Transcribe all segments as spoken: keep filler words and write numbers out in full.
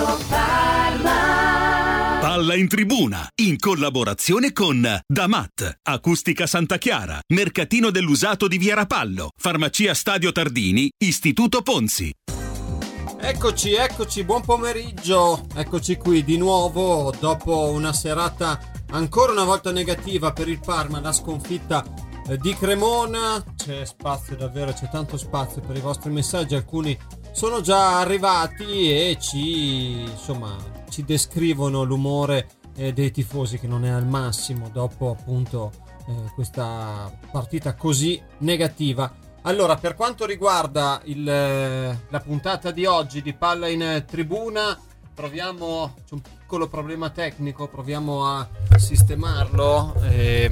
Radio Parma. Palla in tribuna, in collaborazione con Damat, Acustica Santa Chiara, Mercatino dell'Usato di Via Rapallo, Farmacia Stadio Tardini, Istituto Ponzi. Eccoci, eccoci, buon pomeriggio, eccoci qui di nuovo dopo una serata ancora una volta negativa per il Parma, la sconfitta eh, di Cremona. C'è spazio davvero, c'è tanto spazio per i vostri messaggi, alcuni sono già arrivati e ci, insomma, ci descrivono l'umore eh, dei tifosi che non è al massimo dopo appunto eh, questa partita così negativa. Allora, per quanto riguarda il, la puntata di oggi di Palla in Tribuna, proviamo, c'è un piccolo problema tecnico, proviamo a sistemarlo. E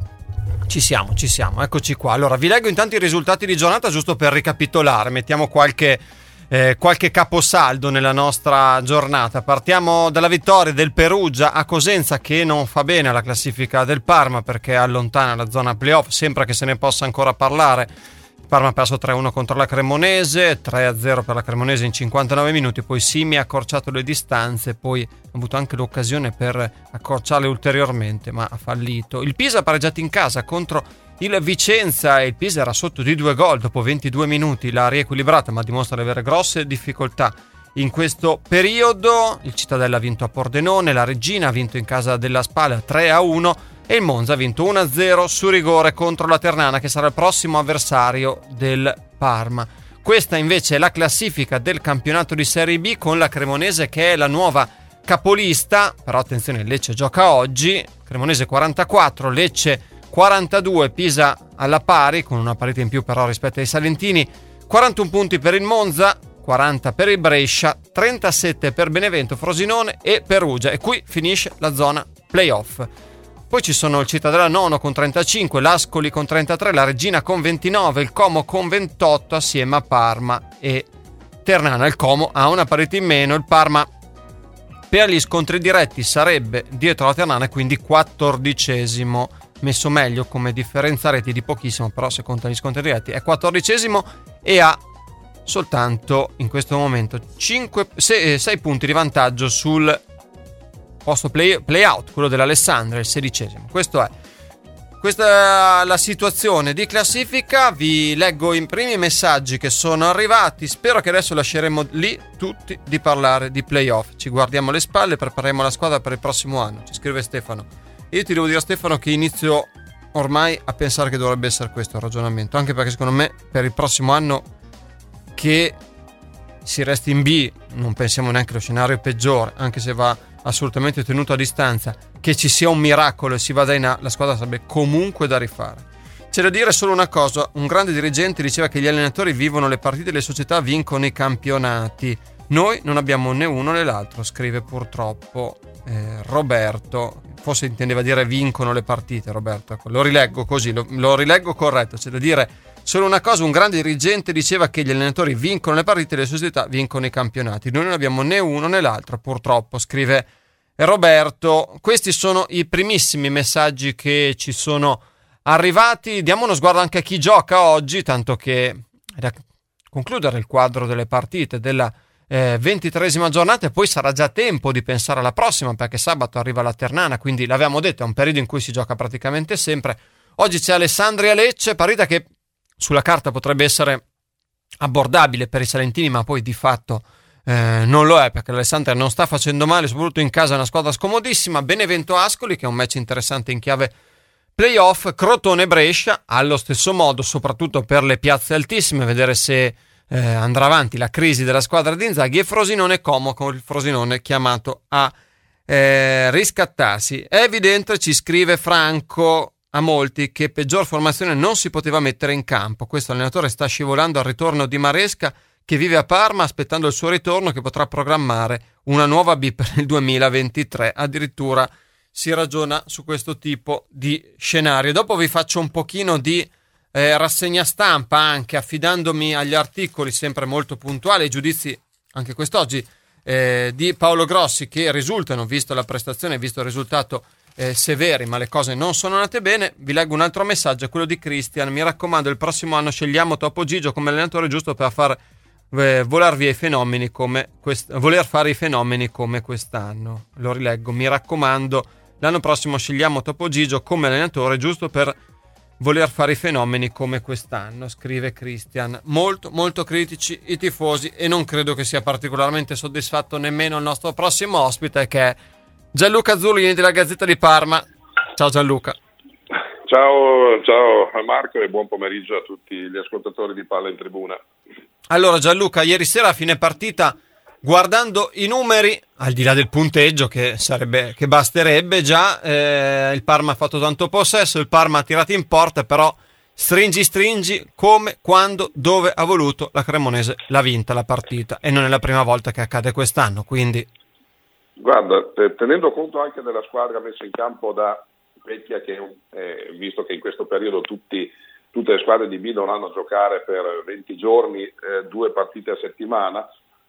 ci siamo, ci siamo, eccoci qua. Allora, vi leggo intanto i risultati di giornata giusto per ricapitolare, mettiamo qualche, eh, qualche caposaldo nella nostra giornata. Partiamo dalla vittoria del Perugia a Cosenza, che non fa bene alla classifica del Parma perché allontana la zona playoff, sembra che se ne possa ancora parlare. Parma ha perso tre a uno contro la Cremonese, tre a zero per la Cremonese in cinquantanove minuti, poi Simi ha accorciato le distanze, poi ha avuto anche l'occasione per accorciarle ulteriormente, ma ha fallito. Il Pisa ha pareggiato in casa contro il Vicenza e il Pisa era sotto di due gol dopo ventidue minuti, l'ha riequilibrata ma dimostra di avere grosse difficoltà in questo periodo. Il Cittadella ha vinto a Pordenone, la Regina ha vinto in casa della Spalla tre a uno e il Monza ha vinto uno a zero su rigore contro la Ternana, che sarà il prossimo avversario del Parma. Questa invece è la classifica del campionato di Serie B, con la Cremonese che è la nuova capolista, però attenzione, il Lecce gioca oggi, Cremonese quarantaquattro, Lecce quarantadue, Pisa alla pari con una parità in più però rispetto ai salentini, quarantuno punti per il Monza, quaranta per il Brescia, trentasette per Benevento, Frosinone e Perugia, e qui finisce la zona playoff. Poi ci sono il Cittadella nono con trentacinque, l'Ascoli con trentatré, la Regina con ventinove, il Como con ventotto assieme a Parma e Ternana. Il Como ha una parità in meno, il Parma per gli scontri diretti sarebbe dietro la Ternana e quindi quattordicesimo, messo meglio come differenza reti di pochissimo, però se contano gli scontri diretti è quattordicesimo e ha soltanto in questo momento sei punti di vantaggio sul posto play, play out, quello dell'Alessandria, il sedicesimo. Questo è questa è la situazione di classifica. Vi leggo i primi messaggi che sono arrivati. Spero che adesso lasceremo lì tutti di parlare di playoff. Ci guardiamo le spalle, prepariamo la squadra per il prossimo anno. Ci scrive Stefano. Io ti devo dire, Stefano, che inizio ormai a pensare che dovrebbe essere questo il ragionamento, anche perché secondo me per il prossimo anno che si resti in B non pensiamo neanche allo scenario peggiore, anche se va assolutamente tenuto a distanza, che ci sia un miracolo e si vada in A, la squadra sarebbe comunque da rifare. C'è da dire solo una cosa: un grande dirigente diceva che gli allenatori vivono le partite e le società vincono i campionati. Noi non abbiamo né uno né l'altro, scrive purtroppo eh, Roberto. Forse intendeva dire vincono le partite, Roberto. Lo rileggo così, lo, lo rileggo corretto. C'è da dire solo una cosa: un grande dirigente diceva che gli allenatori vincono le partite e le società vincono i campionati. Noi non abbiamo né uno né l'altro, purtroppo, scrive Roberto. Questi sono i primissimi messaggi che ci sono arrivati. Diamo uno sguardo anche a chi gioca oggi, tanto che da concludere il quadro delle partite della eh, ventitreesima giornata, e poi sarà già tempo di pensare alla prossima, perché sabato arriva la Ternana, quindi l'avevamo detto, è un periodo in cui si gioca praticamente sempre. Oggi c'è Alessandria Lecce, partita che sulla carta potrebbe essere abbordabile per i salentini, ma poi di fatto eh, non lo è, perché l'Alessandria non sta facendo male, soprattutto in casa è una squadra scomodissima. Benevento Ascoli, che è un match interessante in chiave playoff. Crotone Brescia allo stesso modo, soprattutto per le piazze altissime, vedere se eh, andrà avanti la crisi della squadra di Inzaghi. E Frosinone Como, con il Frosinone chiamato a eh, riscattarsi. È evidente, ci scrive Franco, a molti, che peggior formazione non si poteva mettere in campo. Questo allenatore sta scivolando al ritorno di Maresca, che vive a Parma aspettando il suo ritorno, che potrà programmare una nuova B per il duemilaventitré. Addirittura si ragiona su questo tipo di scenario. Dopo vi faccio un pochino di eh, rassegna stampa, anche affidandomi agli articoli sempre molto puntuali, i giudizi anche quest'oggi eh, di Paolo Grossi, che risultano, visto la prestazione, visto il risultato, Eh, severi, ma le cose non sono andate bene. Vi leggo un altro messaggio, quello di Christian. Mi raccomando, il prossimo anno scegliamo Topo Gigio come allenatore, giusto per far eh, voler via i fenomeni come quest- voler fare i fenomeni come quest'anno. Lo rileggo: mi raccomando, l'anno prossimo scegliamo Topo Gigio come allenatore giusto per voler fare i fenomeni come quest'anno, scrive Christian. Molto molto critici i tifosi, e non credo che sia particolarmente soddisfatto nemmeno il nostro prossimo ospite, che è Gianluca Zurlini della Gazzetta di Parma. Ciao Gianluca. Ciao, ciao a Marco e buon pomeriggio a tutti gli ascoltatori di Palla in Tribuna. Allora Gianluca, ieri sera a fine partita, guardando i numeri, al di là del punteggio che sarebbe che basterebbe già, eh, il Parma ha fatto tanto possesso, il Parma ha tirato in porta, però stringi stringi come, quando, dove ha voluto, la Cremonese l'ha vinta la partita, e non è la prima volta che accade quest'anno, quindi guarda, tenendo conto anche della squadra messa in campo da Vecchia, che eh, visto che in questo periodo tutti, tutte le squadre di B dovranno giocare per venti giorni, eh, due partite a settimana,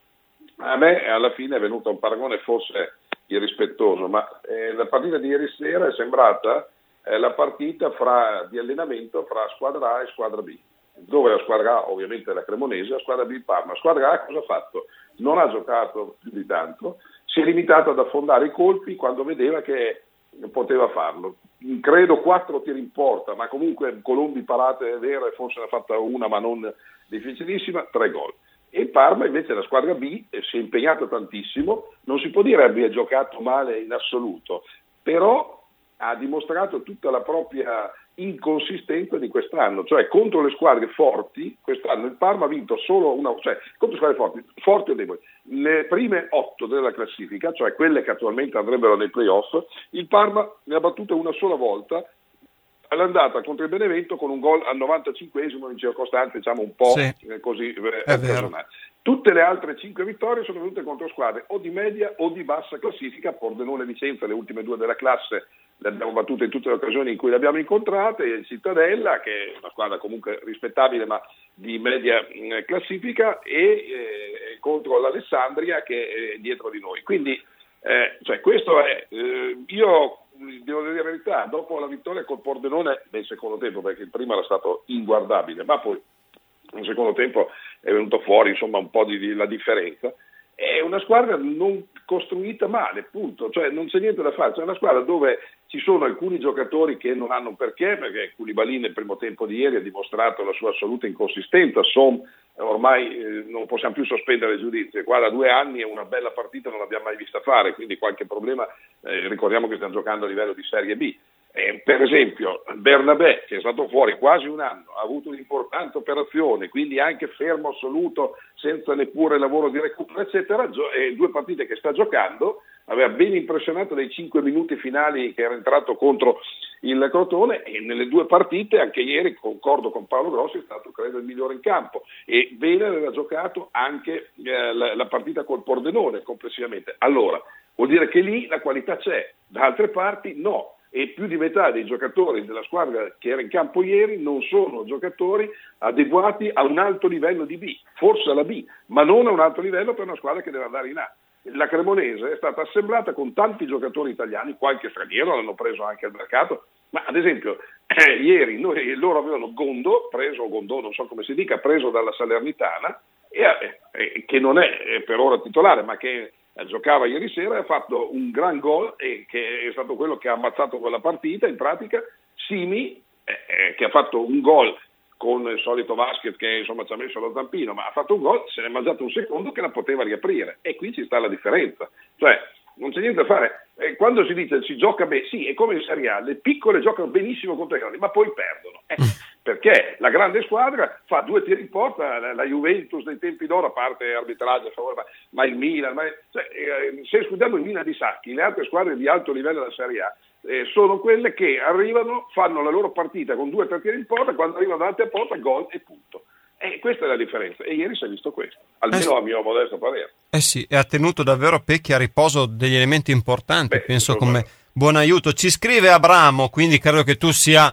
a me alla fine è venuto un paragone forse irrispettoso, ma eh, la partita di ieri sera è sembrata eh, la partita fra, di allenamento fra squadra A e squadra B, dove la squadra A ovviamente è la Cremonese, la squadra B il Parma. La squadra A cosa ha fatto? Non ha giocato più di tanto, si è limitato ad affondare i colpi quando vedeva che poteva farlo. Credo quattro tiri in porta, ma comunque Colombi parate vere, forse ne ha fatta una ma non difficilissima, tre gol. E il Parma invece, la squadra B, si è impegnata tantissimo, non si può dire abbia giocato male in assoluto, però ha dimostrato tutta la propria inconsistenza di quest'anno, cioè contro le squadre forti. Quest'anno il Parma ha vinto solo una, cioè contro squadre forti, forti o deboli, le prime otto della classifica, cioè quelle che attualmente andrebbero nei playoff, il Parma ne ha battute una sola volta all'andata contro il Benevento con un gol al novantacinquesimo in circostanze diciamo un po' sì, eh, così eh, personali. Tutte le altre cinque vittorie sono venute contro squadre o di media o di bassa classifica. Pordenone e Vicenza, le ultime due della classe, le abbiamo battute in tutte le occasioni in cui le abbiamo incontrate, e il Cittadella, che è una squadra comunque rispettabile ma di media eh, classifica, e eh, contro l'Alessandria, che è dietro di noi. Quindi eh, cioè questo è eh, io devo dire la verità, dopo la vittoria col Pordenone nel secondo tempo, perché il primo era stato inguardabile, ma poi nel secondo tempo è venuto fuori insomma un po' di, di la differenza. È una squadra non costruita male, punto, cioè non c'è niente da fare. C'è una squadra dove ci sono alcuni giocatori che non hanno perché, perché Koulibaly nel primo tempo di ieri ha dimostrato la sua assoluta inconsistenza. Son ormai eh, non possiamo più sospendere il giudizio, qua da due anni è una bella partita, non l'abbiamo mai vista fare, quindi qualche problema, eh, ricordiamo che stiamo giocando a livello di Serie B. Eh, per esempio Bernabé, che è stato fuori quasi un anno, ha avuto un'importante operazione, quindi anche fermo assoluto, senza neppure lavoro di recupero eccetera, gio- eh, due partite che sta giocando, aveva ben impressionato dai cinque minuti finali che era entrato contro il Crotone, e nelle due partite, anche ieri concordo con Paolo Grossi, è stato credo il migliore in campo, e bene aveva giocato anche eh, la, la partita col Pordenone complessivamente. Allora vuol dire che lì la qualità c'è, da altre parti no, e più di metà dei giocatori della squadra che era in campo ieri non sono giocatori adeguati a un alto livello di B, forse alla B, ma non a un alto livello per una squadra che deve andare in A. La Cremonese è stata assemblata con tanti giocatori italiani, qualche straniero l'hanno preso anche al mercato, ma ad esempio eh, ieri noi, loro avevano Gondo, preso Gondo, non so come si dica, preso dalla Salernitana, e, eh, che non è eh, per ora titolare, ma che eh, giocava ieri sera e ha fatto un gran gol, e che è stato quello che ha ammazzato quella partita. In pratica Simi, eh, eh, che ha fatto un gol con il solito Vasquez che insomma ci ha messo lo zampino, ma ha fatto un gol, se ne è mangiato un secondo che la poteva riaprire, e qui ci sta la differenza, cioè non c'è niente da fare. Eh, quando si dice si gioca bene, sì, è come in Serie A, le piccole giocano benissimo contro i grandi, ma poi perdono, eh, perché la grande squadra fa due tiri in porta, la, la Juventus dei tempi d'oro, a parte arbitraggio a favore, ma, ma il Milan, ma, cioè, eh, se escludiamo il Milan di Sacchi, le altre squadre di alto livello della Serie A Eh, sono quelle che arrivano, fanno la loro partita con due o tre tiri in porta, quando arrivano davanti a porta gol e punto. E questa è la differenza, e ieri si è visto questo, almeno eh sì. a mio modesto parere. Eh sì, e ha tenuto davvero Pecchi a riposo degli elementi importanti. Beh, penso come bello. Buon aiuto. Ci scrive Abramo, quindi credo che tu sia,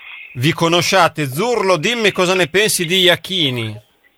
vi conosciate. Zurlo, dimmi cosa ne pensi di Iachini.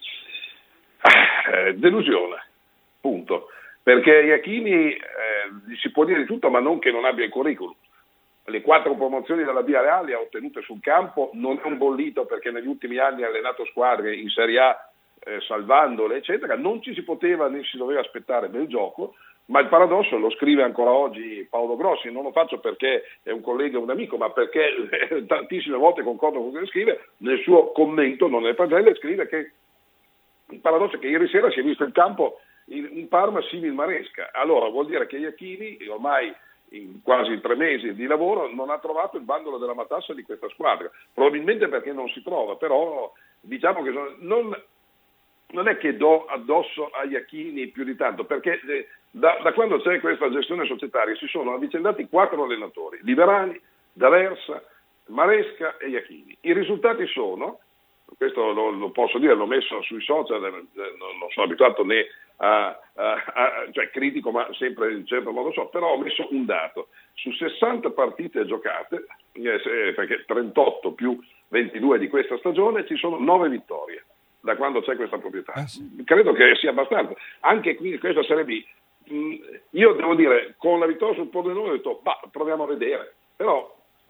Eh, delusione, punto. Perché Iachini eh, si può dire di tutto, ma non che non abbia il curriculum. Le quattro promozioni della Via Reale ha ottenute sul campo, non è un bollito perché negli ultimi anni ha allenato squadre in Serie A eh, salvandole eccetera, non ci si poteva né si doveva aspettare bel gioco. Ma il paradosso lo scrive ancora oggi Paolo Grossi, non lo faccio perché è un collega e un amico, ma perché eh, tantissime volte concordo con quello che scrive, nel suo commento, non nelle pagelle, scrive che il paradosso è che ieri sera si è visto in campo in, un Parma simil Maresca. Allora vuol dire che Iachini, ormai in quasi tre mesi di lavoro, non ha trovato il bandolo della matassa di questa squadra, probabilmente perché non si trova, però diciamo che non, non è che do addosso a Iachini più di tanto, perché eh, Da, da quando c'è questa gestione societaria si sono avvicendati quattro allenatori, Liverani, D'Aversa, Maresca e Iachini. I risultati sono, questo lo, lo posso dire, l'ho messo sui social, non, non sono abituato né a, a, a cioè critico, ma sempre in certo modo so, però ho messo un dato. Su sessanta partite giocate, eh, perché trentotto più ventidue di questa stagione, ci sono nove vittorie da quando c'è questa proprietà. Eh sì. Credo che sia abbastanza. Anche qui questa Serie B, io devo dire, con la vittoria sul Pordenone ho detto, bah, proviamo a vedere, però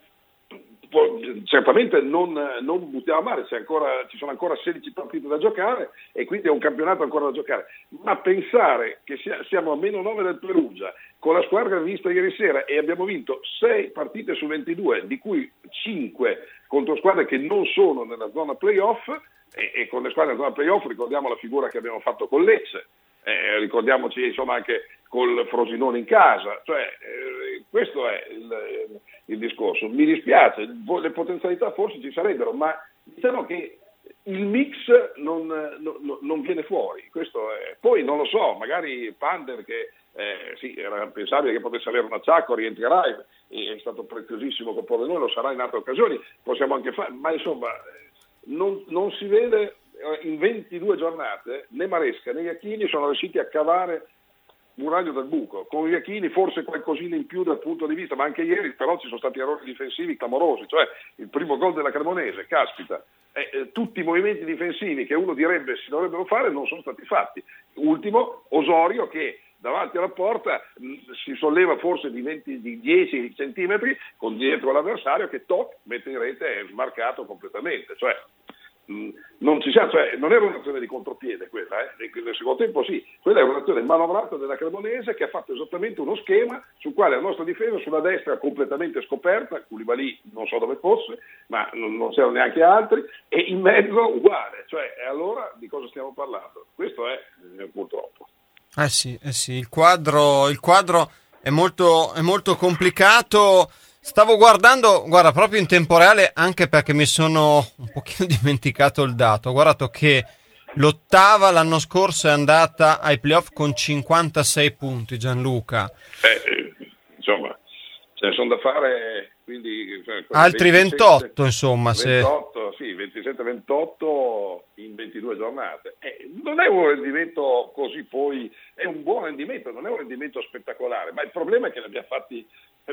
certamente non, non buttiamo a mare, c'è ancora, ci sono ancora sedici partite da giocare e quindi è un campionato ancora da giocare, ma pensare che sia, siamo a meno nove del Perugia con la squadra vista ieri sera e abbiamo vinto sei partite su ventidue, di cui cinque contro squadre che non sono nella zona playoff, e, e con le squadre nella zona playoff ricordiamo la figura che abbiamo fatto con Lecce. Eh, ricordiamoci insomma anche col Frosinone in casa, cioè eh, questo è il, il discorso. Mi dispiace, le potenzialità forse ci sarebbero, ma diciamo che il mix non, non, non viene fuori. Questo è. Poi non lo so, magari Pander che eh, sì, era pensabile che potesse avere un acciacco, rientrerà, e è stato preziosissimo con Pordenone, lo sarà in altre occasioni, possiamo anche fare, ma insomma non, non si vede. In ventidue giornate né Maresca né Iachini sono riusciti a cavare un raglio dal buco. Con Iachini forse qualcosina in più dal punto di vista, ma anche ieri però ci sono stati errori difensivi clamorosi, cioè il primo gol della Cremonese, caspita, eh, eh, tutti i movimenti difensivi che uno direbbe si dovrebbero fare non sono stati fatti. Ultimo, Osorio che davanti alla porta mh, si solleva forse di, venti, di dieci centimetri con dietro l'avversario che toc, mette in rete e è smarcato completamente, cioè non ci sia, cioè non era un'azione di contropiede quella, eh? Nel secondo tempo sì, quella è un'azione manovrata della Cremonese che ha fatto esattamente uno schema sul quale la nostra difesa sulla destra completamente scoperta, Koulibaly non so dove fosse, ma non, non c'erano neanche altri, e in mezzo uguale, cioè e allora di cosa stiamo parlando? Questo è eh, purtroppo. Eh sì, eh sì, il quadro, il quadro è molto, è molto complicato. Stavo guardando, guarda, proprio in tempo reale, anche perché mi sono un pochino dimenticato il dato. Ho guardato che l'ottava l'anno scorso è andata ai playoff con cinquantasei punti, Gianluca. Eh, insomma, ce ne sono da fare, quindi cioè, altri ventisette, ventotto, insomma. ventotto, se... sì, ventisette ventotto in ventidue giornate. Eh, non è un rendimento così, poi è un buon rendimento, non è un rendimento spettacolare, ma il problema è che ne abbiamo fatti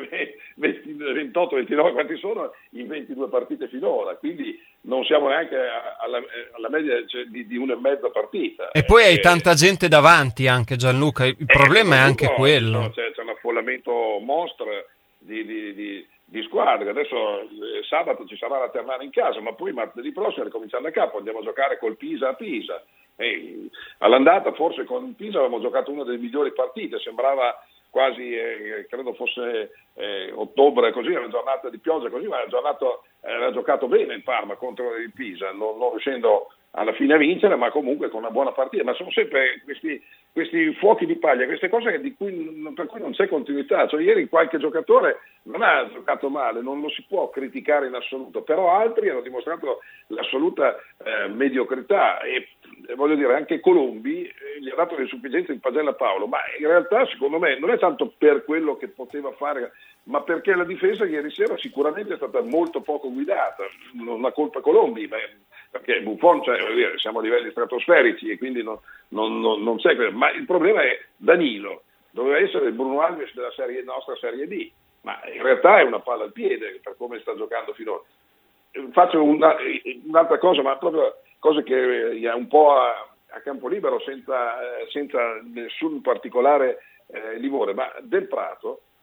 ventotto ventinove, quanti sono in ventidue partite finora, quindi non siamo neanche alla, alla media cioè, di, di una e mezza partita. E poi hai eh, tanta gente davanti anche, Gianluca, il eh, problema è anche no, quello. No, c'è, c'è un affollamento mostro di, di, di, di squadre. Adesso eh, sabato ci sarà la Ternana in casa, ma poi martedì prossimo ricominciando da capo, andiamo a giocare col Pisa a Pisa. E, all'andata forse con Pisa avevamo giocato una delle migliori partite, sembrava quasi, eh, credo fosse eh, ottobre, così, una giornata di pioggia così, ma era giocato bene il Parma contro il Pisa, non, non riuscendo alla fine a vincere, ma comunque con una buona partita. Ma sono sempre questi, questi fuochi di paglia, queste cose di cui, per cui non c'è continuità. Cioè, ieri qualche giocatore non ha giocato male, non lo si può criticare in assoluto, però altri hanno dimostrato l'assoluta eh, mediocrità e voglio dire anche Colombi eh, gli ha dato le sufficienze in pagella a Paolo, ma in realtà secondo me non è tanto per quello che poteva fare, ma perché la difesa ieri sera sicuramente è stata molto poco guidata. Non ha colpa Colombi, ma perché Buffon, cioè, voglio dire, siamo a livelli stratosferici e quindi non, non, non, non c'è, ma il problema è Danilo, doveva essere il Bruno Alves della serie, nostra Serie D, ma in realtà è una palla al piede per come sta giocando finora. Faccio una, un'altra cosa, ma proprio cose che è un po' a, a campo libero senza, senza nessun particolare eh, livore, ma Del Prato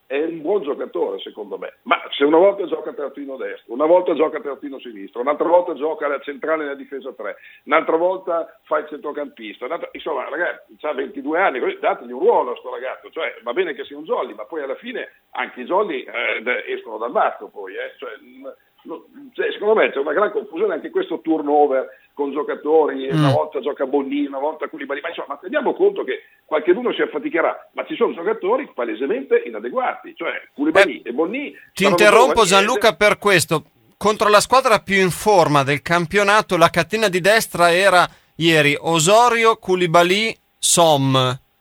è un buon giocatore secondo me, ma se una volta gioca terzino destro, una volta gioca terzino sinistro, un'altra volta gioca la centrale nella difesa tre, un'altra volta fa il centrocampista, insomma ragazzi, ha ventidue anni, dategli un ruolo a sto ragazzo, cioè va bene che sia un jolly, ma poi alla fine anche i jolly eh, escono dal matto poi, eh. cioè, no, cioè, secondo me c'è una gran confusione anche questo turnover con giocatori, mm. una volta gioca Bonnini, una volta Koulibaly, ma insomma teniamo conto che qualcuno si affaticherà, ma ci sono giocatori palesemente inadeguati, cioè Koulibaly eh, e Bonnini. Ti interrompo Gianluca per questo, contro la squadra più in forma del campionato la catena di destra era ieri Osorio, Koulibaly, Som.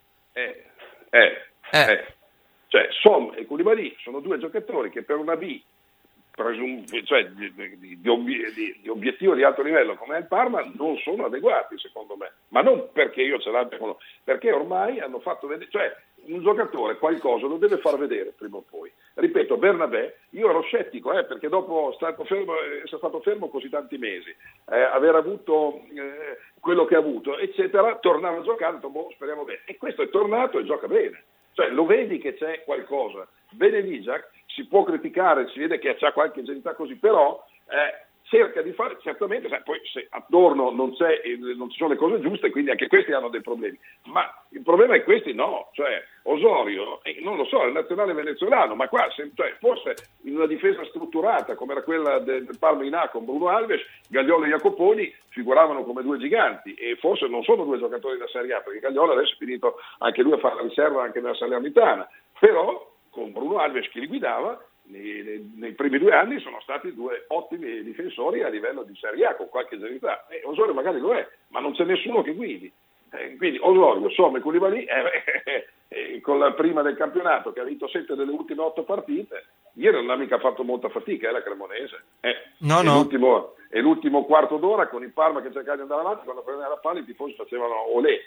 Eh, eh, eh. eh. Cioè Som e Koulibaly sono due giocatori che per una B Presum- cioè di, di, di, obiet- di, di obiettivo di alto livello come è il Parma non sono adeguati secondo me, ma non perché io ce l'abbia con loro, perché ormai hanno fatto vedere, cioè un giocatore qualcosa lo deve far vedere prima o poi. Ripeto, Bernabé, io ero scettico eh, perché dopo stato fermo, essere stato fermo così tanti mesi, eh, aver avuto eh, quello che ha avuto eccetera, tornava a giocare, ho detto, boh, speriamo bene, e questo è tornato e gioca bene, cioè lo vedi che c'è qualcosa. Benedijac si può criticare, si vede che c'ha qualche ingenuità così, però eh, cerca di fare, certamente, sai, poi se attorno non, c'è, non ci sono le cose giuste, quindi anche questi hanno dei problemi, ma il problema è questi no, cioè Osorio, eh, non lo so, è il nazionale venezuelano, ma qua se, cioè, forse in una difesa strutturata come era quella del, del Parma in A con Bruno Alves, Gagliolo e Jacoponi figuravano come due giganti e forse non sono due giocatori da Serie A, perché Gagliolo adesso è finito anche lui a fare la riserva anche nella Salernitana, però con Bruno Alves che li guidava nei, nei, nei primi due anni sono stati due ottimi difensori a livello di Serie A con qualche ingenuità, e Osorio magari lo è, ma non c'è nessuno che guidi, eh, quindi Osorio, Som e Koulibaly eh, eh, eh, con la prima del campionato che ha vinto sette delle ultime otto partite, ieri non ha mica fatto molta fatica, è eh, la Cremonese eh, no, e, no. l'ultimo, e l'ultimo quarto d'ora con il Parma che cercava di andare avanti, quando prendeva la palla i tifosi facevano olè,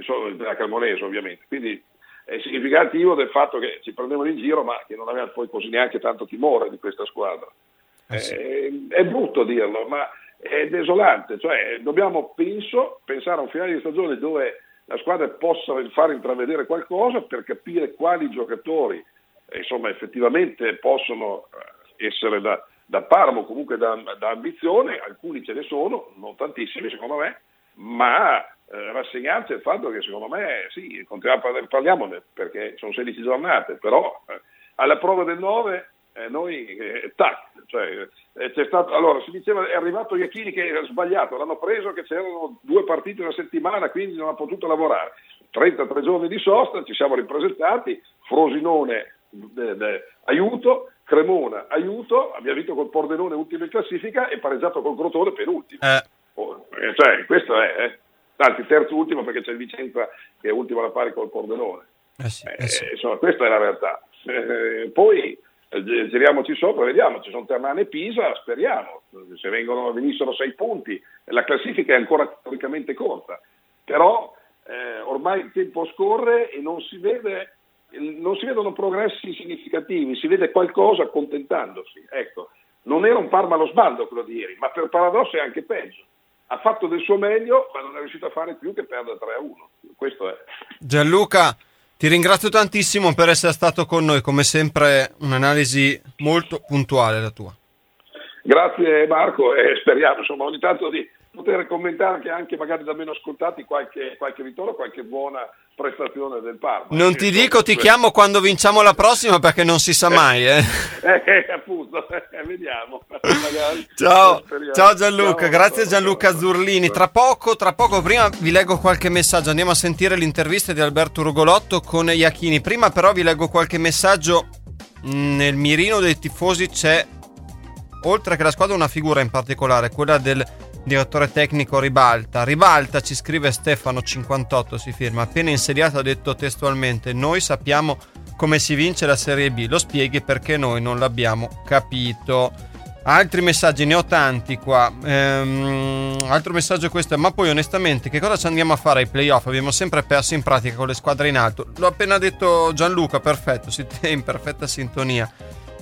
la Cremonese ovviamente, quindi è significativo del fatto che ci prendevano in giro ma che non aveva poi così neanche tanto timore di questa squadra. Eh sì. è, è brutto dirlo, ma è desolante, cioè dobbiamo penso pensare a un finale di stagione dove la squadra possa far intravedere qualcosa per capire quali giocatori insomma effettivamente possono essere da, da Parma o comunque da, da ambizione, alcuni ce ne sono, non tantissimi secondo me, ma Eh, rassegnarci il fatto che secondo me sì, continuiamo, parliamone perché sono sedici giornate, però eh, alla prova del nove eh, noi eh, tac, cioè eh, c'è stato, allora si diceva è arrivato Iachini che era sbagliato, l'hanno preso che c'erano due partite una settimana quindi non ha potuto lavorare, trentatré giorni di sosta, ci siamo ripresentati, Frosinone de, de, aiuto, Cremona aiuto, abbiamo vinto col Pordenone ultimo in classifica e pareggiato col Crotone penultimo eh. Oh, eh, cioè questo è eh. Anzi, terzo ultimo perché c'è il Vicenza che è ultimo alla pari col Pordenone. Eh sì, eh sì. Eh, insomma, questa è la realtà. Eh, poi eh, giriamoci sopra, vediamo, ci sono Ternana e Pisa, speriamo. Se vengono, venissero sei punti, la classifica è ancora teoricamente corta. Però eh, ormai il tempo scorre e non si vede, non si vedono progressi significativi, si vede qualcosa accontentandosi. Ecco, non era un Parma allo sbando quello di ieri, ma per paradosso è anche peggio. Ha fatto del suo meglio, ma non è riuscito a fare più che perdere tre a uno. Questo è. Gianluca, ti ringrazio tantissimo per essere stato con noi, come sempre un'analisi molto puntuale la tua. Grazie Marco e speriamo insomma ogni tanto di poter commentare che anche magari da meno ascoltati qualche, qualche vittoria, qualche buona prestazione del Parma. Non ti dico, ti chiamo quando vinciamo la prossima perché non si sa mai. Eh, eh, eh appunto, eh, vediamo. Magari. Ciao, ciao Gianluca, ciao, grazie a Gianluca ciao, Zurlini. Tra poco, tra poco, prima vi leggo qualche messaggio, andiamo a sentire l'intervista di Alberto Rugolotto con Iachini. Prima però vi leggo qualche messaggio. Nel mirino dei tifosi c'è, oltre che la squadra, una figura in particolare, quella del direttore tecnico Ribalta. Ribalta, ci scrive Stefano cinquantotto, si firma, appena insediato ha detto testualmente: noi sappiamo come si vince la Serie B, lo spieghi perché noi non l'abbiamo capito. Altri messaggi, ne ho tanti qua. Ehm, altro messaggio questo è: ma poi onestamente che cosa ci andiamo a fare ai playoff? Abbiamo sempre perso in pratica con le squadre in alto. L'ho appena detto Gianluca, perfetto, siete in perfetta sintonia.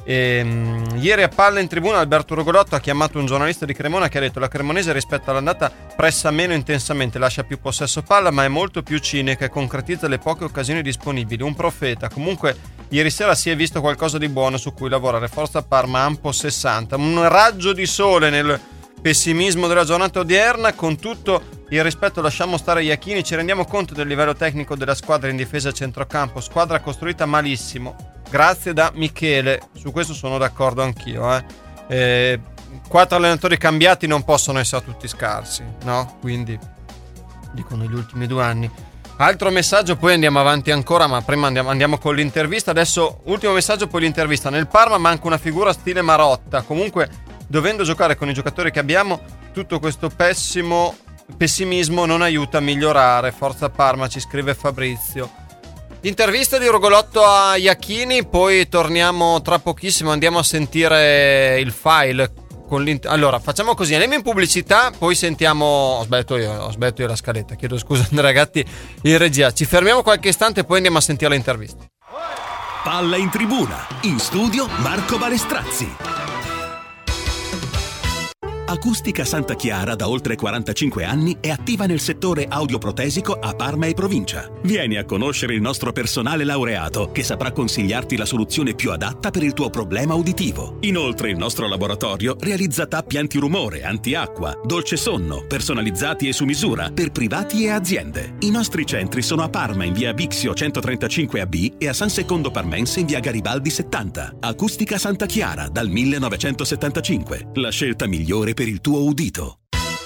E, um, ieri a palla in tribuna Alberto Rugolotto ha chiamato un giornalista di Cremona che ha detto: la Cremonese rispetto all'andata pressa meno intensamente, lascia più possesso palla ma è molto più cinica e concretizza le poche occasioni disponibili. Un profeta. Comunque ieri sera si è visto qualcosa di buono su cui lavorare. Forza Parma, Ampo sessanta, un raggio di sole nel pessimismo della giornata odierna. Con tutto il rispetto lasciamo stare Iachini, ci rendiamo conto del livello tecnico della squadra in difesa e centrocampo, squadra costruita malissimo, grazie da Michele, su questo sono d'accordo anch'io. eh. Eh, quattro allenatori cambiati non possono essere tutti scarsi, no? Quindi dico negli ultimi due anni. Altro messaggio, poi andiamo avanti ancora, ma prima andiamo, andiamo con l'intervista. Adesso ultimo messaggio, poi l'intervista. Nel Parma manca una figura stile Marotta, comunque dovendo giocare con i giocatori che abbiamo, tutto questo pessimo pessimismo non aiuta a migliorare. Forza Parma, ci scrive Fabrizio. Intervista di Rugolotto a Iachini, poi torniamo tra pochissimo, andiamo a sentire il file con l'int- allora facciamo così, andiamo in pubblicità, poi sentiamo. Ho sbagliato io, ho sbagliato io la scaletta, chiedo scusa Andrea Gatti in regia. Ci fermiamo qualche istante e poi andiamo a sentire l'intervista. Palla in tribuna, in studio Marco Balestrazzi. Acustica Santa Chiara da oltre quarantacinque anni è attiva nel settore audioprotesico a Parma e provincia. Vieni a conoscere il nostro personale laureato che saprà consigliarti la soluzione più adatta per il tuo problema uditivo. Inoltre il nostro laboratorio realizza tappi antirumore, antiacqua, dolce sonno, personalizzati e su misura per privati e aziende. I nostri centri sono a Parma in via Bixio centotrentacinque A B e a San Secondo Parmense in via Garibaldi settanta. Acustica Santa Chiara dal millenovecentosettantacinque. La scelta migliore per il tuo udito.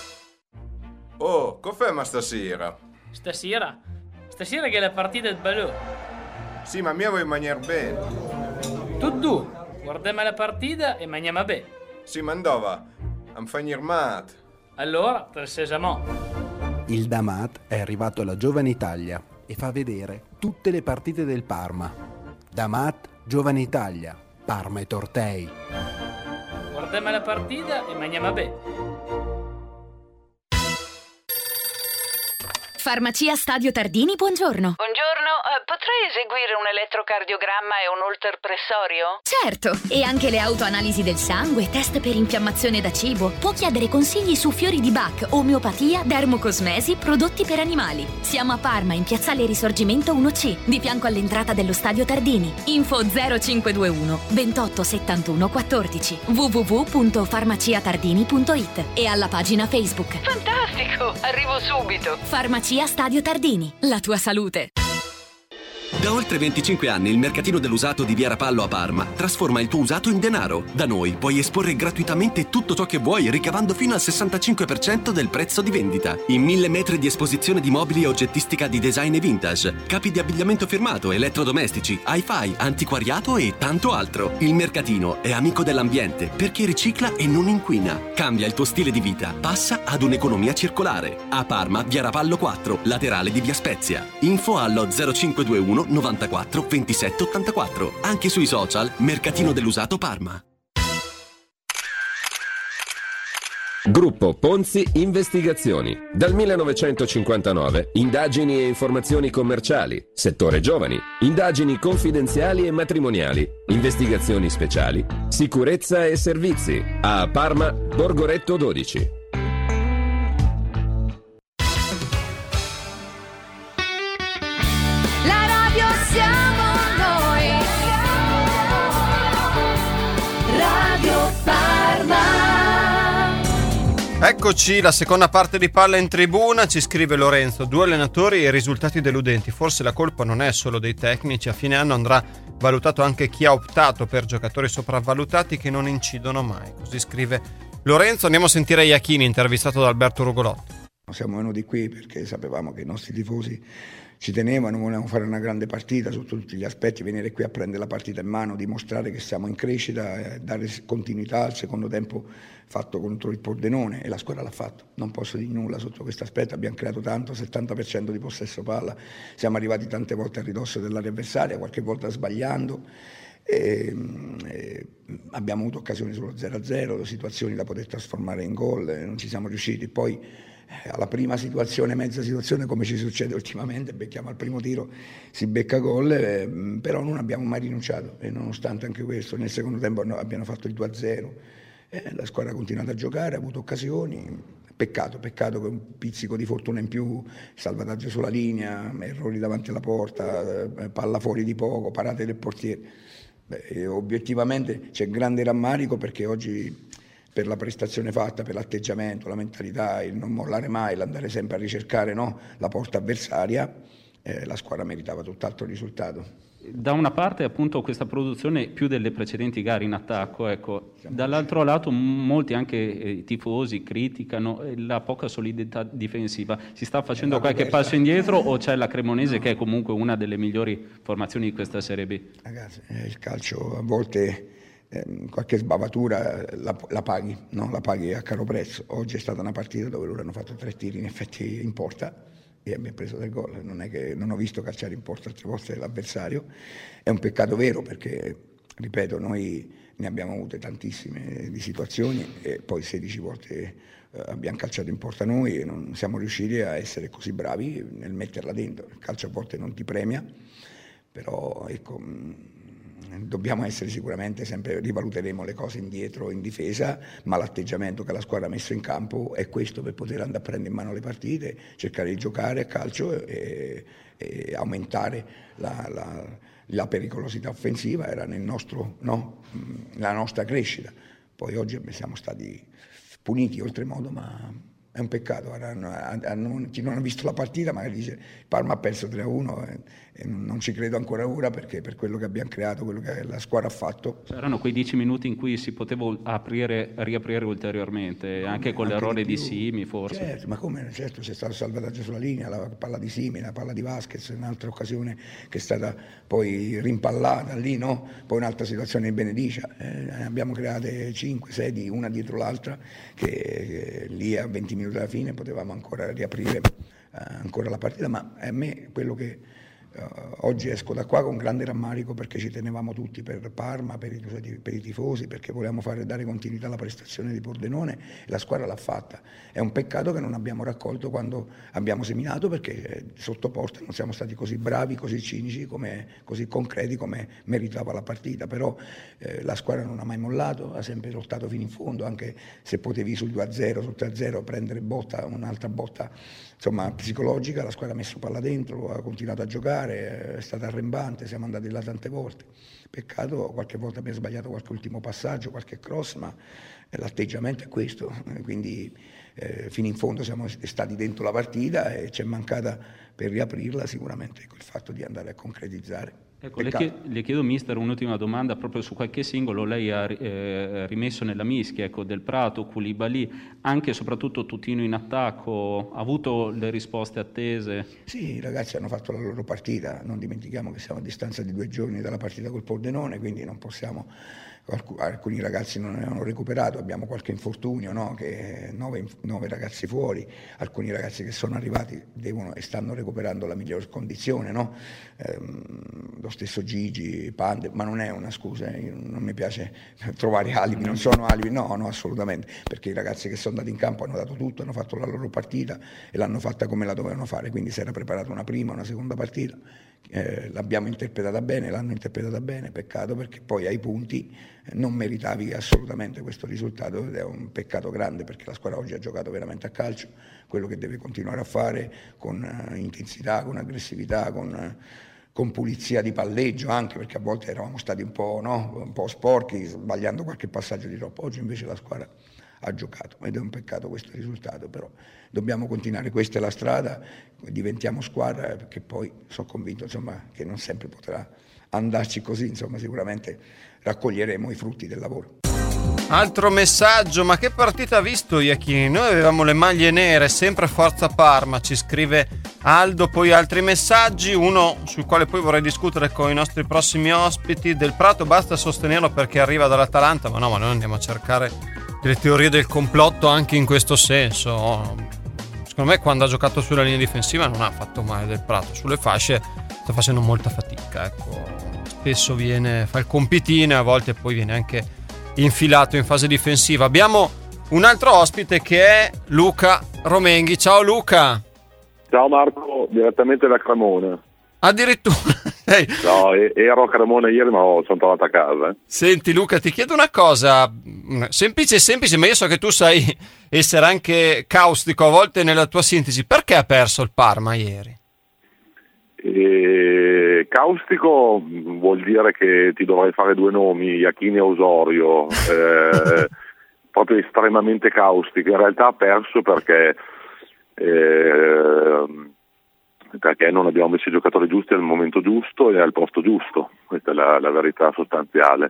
Oh, conferma stasera. Stasera? Stasera che è la partita del Balò. Sì, ma mia vuoi mangiare bene. Tu due, guardiamo la partita e mangiamo bene. Sì, ma dove? Am fanir mat. Allora, per sesamo. Il Damat è arrivato alla Giovane Italia e fa vedere tutte le partite del Parma. Damat, Giovane Italia, Parma e Tortei. Guardiamo la partita e mangiamo bene. Farmacia Stadio Tardini, buongiorno. Buongiorno, uh, potrei eseguire un elettrocardiogramma e un ultrapressorio? Certo, e anche le autoanalisi del sangue, test per infiammazione da cibo. Può chiedere consigli su fiori di Bach, omeopatia, dermocosmesi, prodotti per animali. Siamo a Parma, in piazzale Risorgimento uno C, di fianco all'entrata dello Stadio Tardini. Info zero cinquecentoventuno ventotto settantuno quattordici, w w w punto farmaciatardini punto it e alla pagina Facebook. Fantastico, arrivo subito. Farmacia Stadio Tardini, la tua salute. Da oltre venticinque anni il mercatino dell'usato di Via Rapallo a Parma trasforma il tuo usato in denaro. Da noi puoi esporre gratuitamente tutto ciò che vuoi, ricavando fino al sessantacinque per cento del prezzo di vendita. In mille metri di esposizione di mobili e oggettistica di design e vintage, capi di abbigliamento firmato, elettrodomestici, hi-fi, antiquariato e tanto altro. Il mercatino è amico dell'ambiente perché ricicla e non inquina. Cambia il tuo stile di vita, passa ad un'economia circolare. A Parma, Via Rapallo quattro, laterale di Via Spezia. Info allo zero cinquecentoventuno novantaquattro ventisette ottantaquattro. Anche sui social Mercatino dell'Usato Parma. Gruppo Ponzi Investigazioni. Dal millenovecentocinquantanove indagini e informazioni commerciali, settore giovani, indagini confidenziali e matrimoniali, investigazioni speciali, sicurezza e servizi. A Parma, Borgoretto dodici. Siamo noi, Radio Parma. Eccoci, la seconda parte di Palla in tribuna. Ci scrive Lorenzo: due allenatori e risultati deludenti. Forse la colpa non è solo dei tecnici. A fine anno andrà valutato anche chi ha optato per giocatori sopravvalutati che non incidono mai. Così scrive Lorenzo. Andiamo a sentire Iachini, intervistato da Alberto Rugolotto. Siamo venuti qui perché sapevamo che i nostri tifosi ci tenevano, volevamo fare una grande partita sotto tutti gli aspetti, venire qui a prendere la partita in mano, dimostrare che siamo in crescita, eh, dare continuità al secondo tempo fatto contro il Pordenone, e la squadra l'ha fatto. Non posso dire nulla sotto questo aspetto, abbiamo creato tanto, settanta per cento di possesso palla, siamo arrivati tante volte a ridosso dell'area avversaria, qualche volta sbagliando. E, e abbiamo avuto occasioni sullo zero a zero, situazioni da poter trasformare in gol, non ci siamo riusciti. Poi alla prima situazione, mezza situazione, come ci succede ultimamente, becchiamo al primo tiro, si becca gol, eh, però non abbiamo mai rinunciato e nonostante anche questo nel secondo tempo no, abbiamo fatto il due a zero, eh, la squadra ha continuato a giocare, ha avuto occasioni. Peccato, peccato che un pizzico di fortuna in più, salvataggio sulla linea, errori davanti alla porta, palla fuori di poco, parate del portiere. Beh, obiettivamente c'è grande rammarico perché oggi per la prestazione fatta, per l'atteggiamento, la mentalità, il non mollare mai, l'andare sempre a ricercare, no, la porta avversaria, eh, la squadra meritava tutt'altro risultato. Da una parte appunto questa produzione più delle precedenti gare in attacco, ecco, dall'altro lato molti anche eh, tifosi criticano la poca solidità difensiva. Si sta facendo qualche diversa. passo indietro o c'è la Cremonese no. che è comunque una delle migliori formazioni di questa Serie B? Ragazzi, eh, il calcio a volte eh, qualche sbavatura la, la paghi, no? La paghi a caro prezzo. Oggi è stata una partita dove loro hanno fatto tre tiri in effetti in porta e abbiamo preso del gol, non è che non ho visto calciare in porta altre volte l'avversario, è un peccato vero perché, ripeto, noi ne abbiamo avute tantissime di situazioni e poi sedici volte eh, abbiamo calciato in porta noi e non siamo riusciti a essere così bravi nel metterla dentro. Il calcio a volte non ti premia, però ecco, dobbiamo essere sicuramente sempre, rivaluteremo le cose indietro in difesa, ma l'atteggiamento che la squadra ha messo in campo è questo per poter andare a prendere in mano le partite, cercare di giocare a calcio e, e aumentare la, la, la pericolosità offensiva, era nel nostro, no, la nostra crescita. Poi oggi siamo stati puniti oltremodo, ma è un peccato. Chi non ha visto la partita magari dice il Parma ha perso tre a uno e, e non ci credo ancora ora perché per quello che abbiamo creato, quello che la squadra ha fatto. C'erano quei dieci minuti in cui si poteva aprire, riaprire ulteriormente, come, anche con anche l'errore di, di Simi forse. Certo, ma come? Certo, c'è stato il salvataggio sulla linea, la palla di Simi, la palla di Vasquez, un'altra occasione che è stata poi rimpallata lì, no? Poi un'altra situazione di Benedicia. Eh, ne abbiamo create cinque, sei, una dietro l'altra, che, che lì a venti minuti alla fine potevamo ancora riaprire uh, ancora la partita, ma a me quello che uh, oggi esco da qua con grande rammarico perché ci tenevamo tutti per Parma, per i, per i tifosi, perché volevamo fare, dare continuità alla prestazione di Pordenone e la squadra l'ha fatta. È un peccato che non abbiamo raccolto quando abbiamo seminato perché sotto porta non siamo stati così bravi, così cinici, come, così concreti come meritava la partita, però eh, la squadra non ha mai mollato, ha sempre lottato fino in fondo, anche se potevi sul due a zero, sul tre a zero prendere botta, un'altra botta insomma psicologica, la squadra ha messo palla dentro, ha continuato a giocare, è stata arrembante, siamo andati là tante volte. Peccato, qualche volta abbiamo sbagliato qualche ultimo passaggio, qualche cross, ma l'atteggiamento è questo, quindi eh, fino in fondo siamo stati dentro la partita e ci è mancata per riaprirla sicuramente ecco, il fatto di andare a concretizzare. Ecco, le, chiedo, le chiedo mister un'ultima domanda proprio su qualche singolo. Lei ha eh, rimesso nella mischia ecco, Del Prato, Koulibaly, anche e soprattutto Tutino in attacco, ha avuto le risposte attese? Sì, i ragazzi hanno fatto la loro partita, non dimentichiamo che siamo a distanza di due giorni dalla partita col Pordenone, quindi non possiamo, alcuni ragazzi non hanno recuperato, abbiamo qualche infortunio, no? Che nove, nove ragazzi fuori, alcuni ragazzi che sono arrivati devono e stanno recuperando la miglior condizione, no? Ehm, lo stesso Gigi, Pande, ma non è una scusa, eh, non mi piace trovare alibi, non sono alibi, no, no, assolutamente, perché i ragazzi che sono andati in campo hanno dato tutto, hanno fatto la loro partita e l'hanno fatta come la dovevano fare, quindi si era preparata una prima, una seconda partita, eh, l'abbiamo interpretata bene, l'hanno interpretata bene, peccato perché poi ai punti eh, non meritavi assolutamente questo risultato ed è un peccato grande perché la squadra oggi ha giocato veramente a calcio, quello che deve continuare a fare con eh, intensità, con aggressività, con... Eh, con pulizia di palleggio anche perché a volte eravamo stati un po', no, un po' sporchi, sbagliando qualche passaggio di troppo. Oggi invece la squadra ha giocato ed è un peccato questo risultato, però dobbiamo continuare, questa è la strada, diventiamo squadra perché poi sono convinto insomma, che non sempre potrà andarci così, insomma sicuramente raccoglieremo i frutti del lavoro. Altro messaggio, ma che partita ha visto Iachini? Noi avevamo le maglie nere, sempre Forza Parma, ci scrive Aldo, poi altri messaggi, uno sul quale poi vorrei discutere con i nostri prossimi ospiti. Del Prato basta sostenerlo perché arriva dall'Atalanta, ma no, ma noi andiamo a cercare delle teorie del complotto anche in questo senso. Secondo me quando ha giocato sulla linea difensiva non ha fatto male Del Prato, sulle fasce sta facendo molta fatica, ecco. Spesso viene, fa il compitino, a volte poi viene anche infilato in fase difensiva. Abbiamo un altro ospite che è Luca Romenghi. Ciao Luca. Ciao Marco, direttamente da Cremona. Addirittura. No, ero a Cremona ieri ma sono tornato a casa. Senti Luca, ti chiedo una cosa, semplice semplice, ma io so che tu sai essere anche caustico a volte nella tua sintesi. Perché ha perso il Parma ieri? E... Caustico vuol dire che ti dovrei fare due nomi, Iachini e Osorio, eh, proprio estremamente caustico. In realtà ha perso perché... Eh, perché non abbiamo messo i giocatori giusti al momento giusto e al posto giusto, questa è la, la verità sostanziale.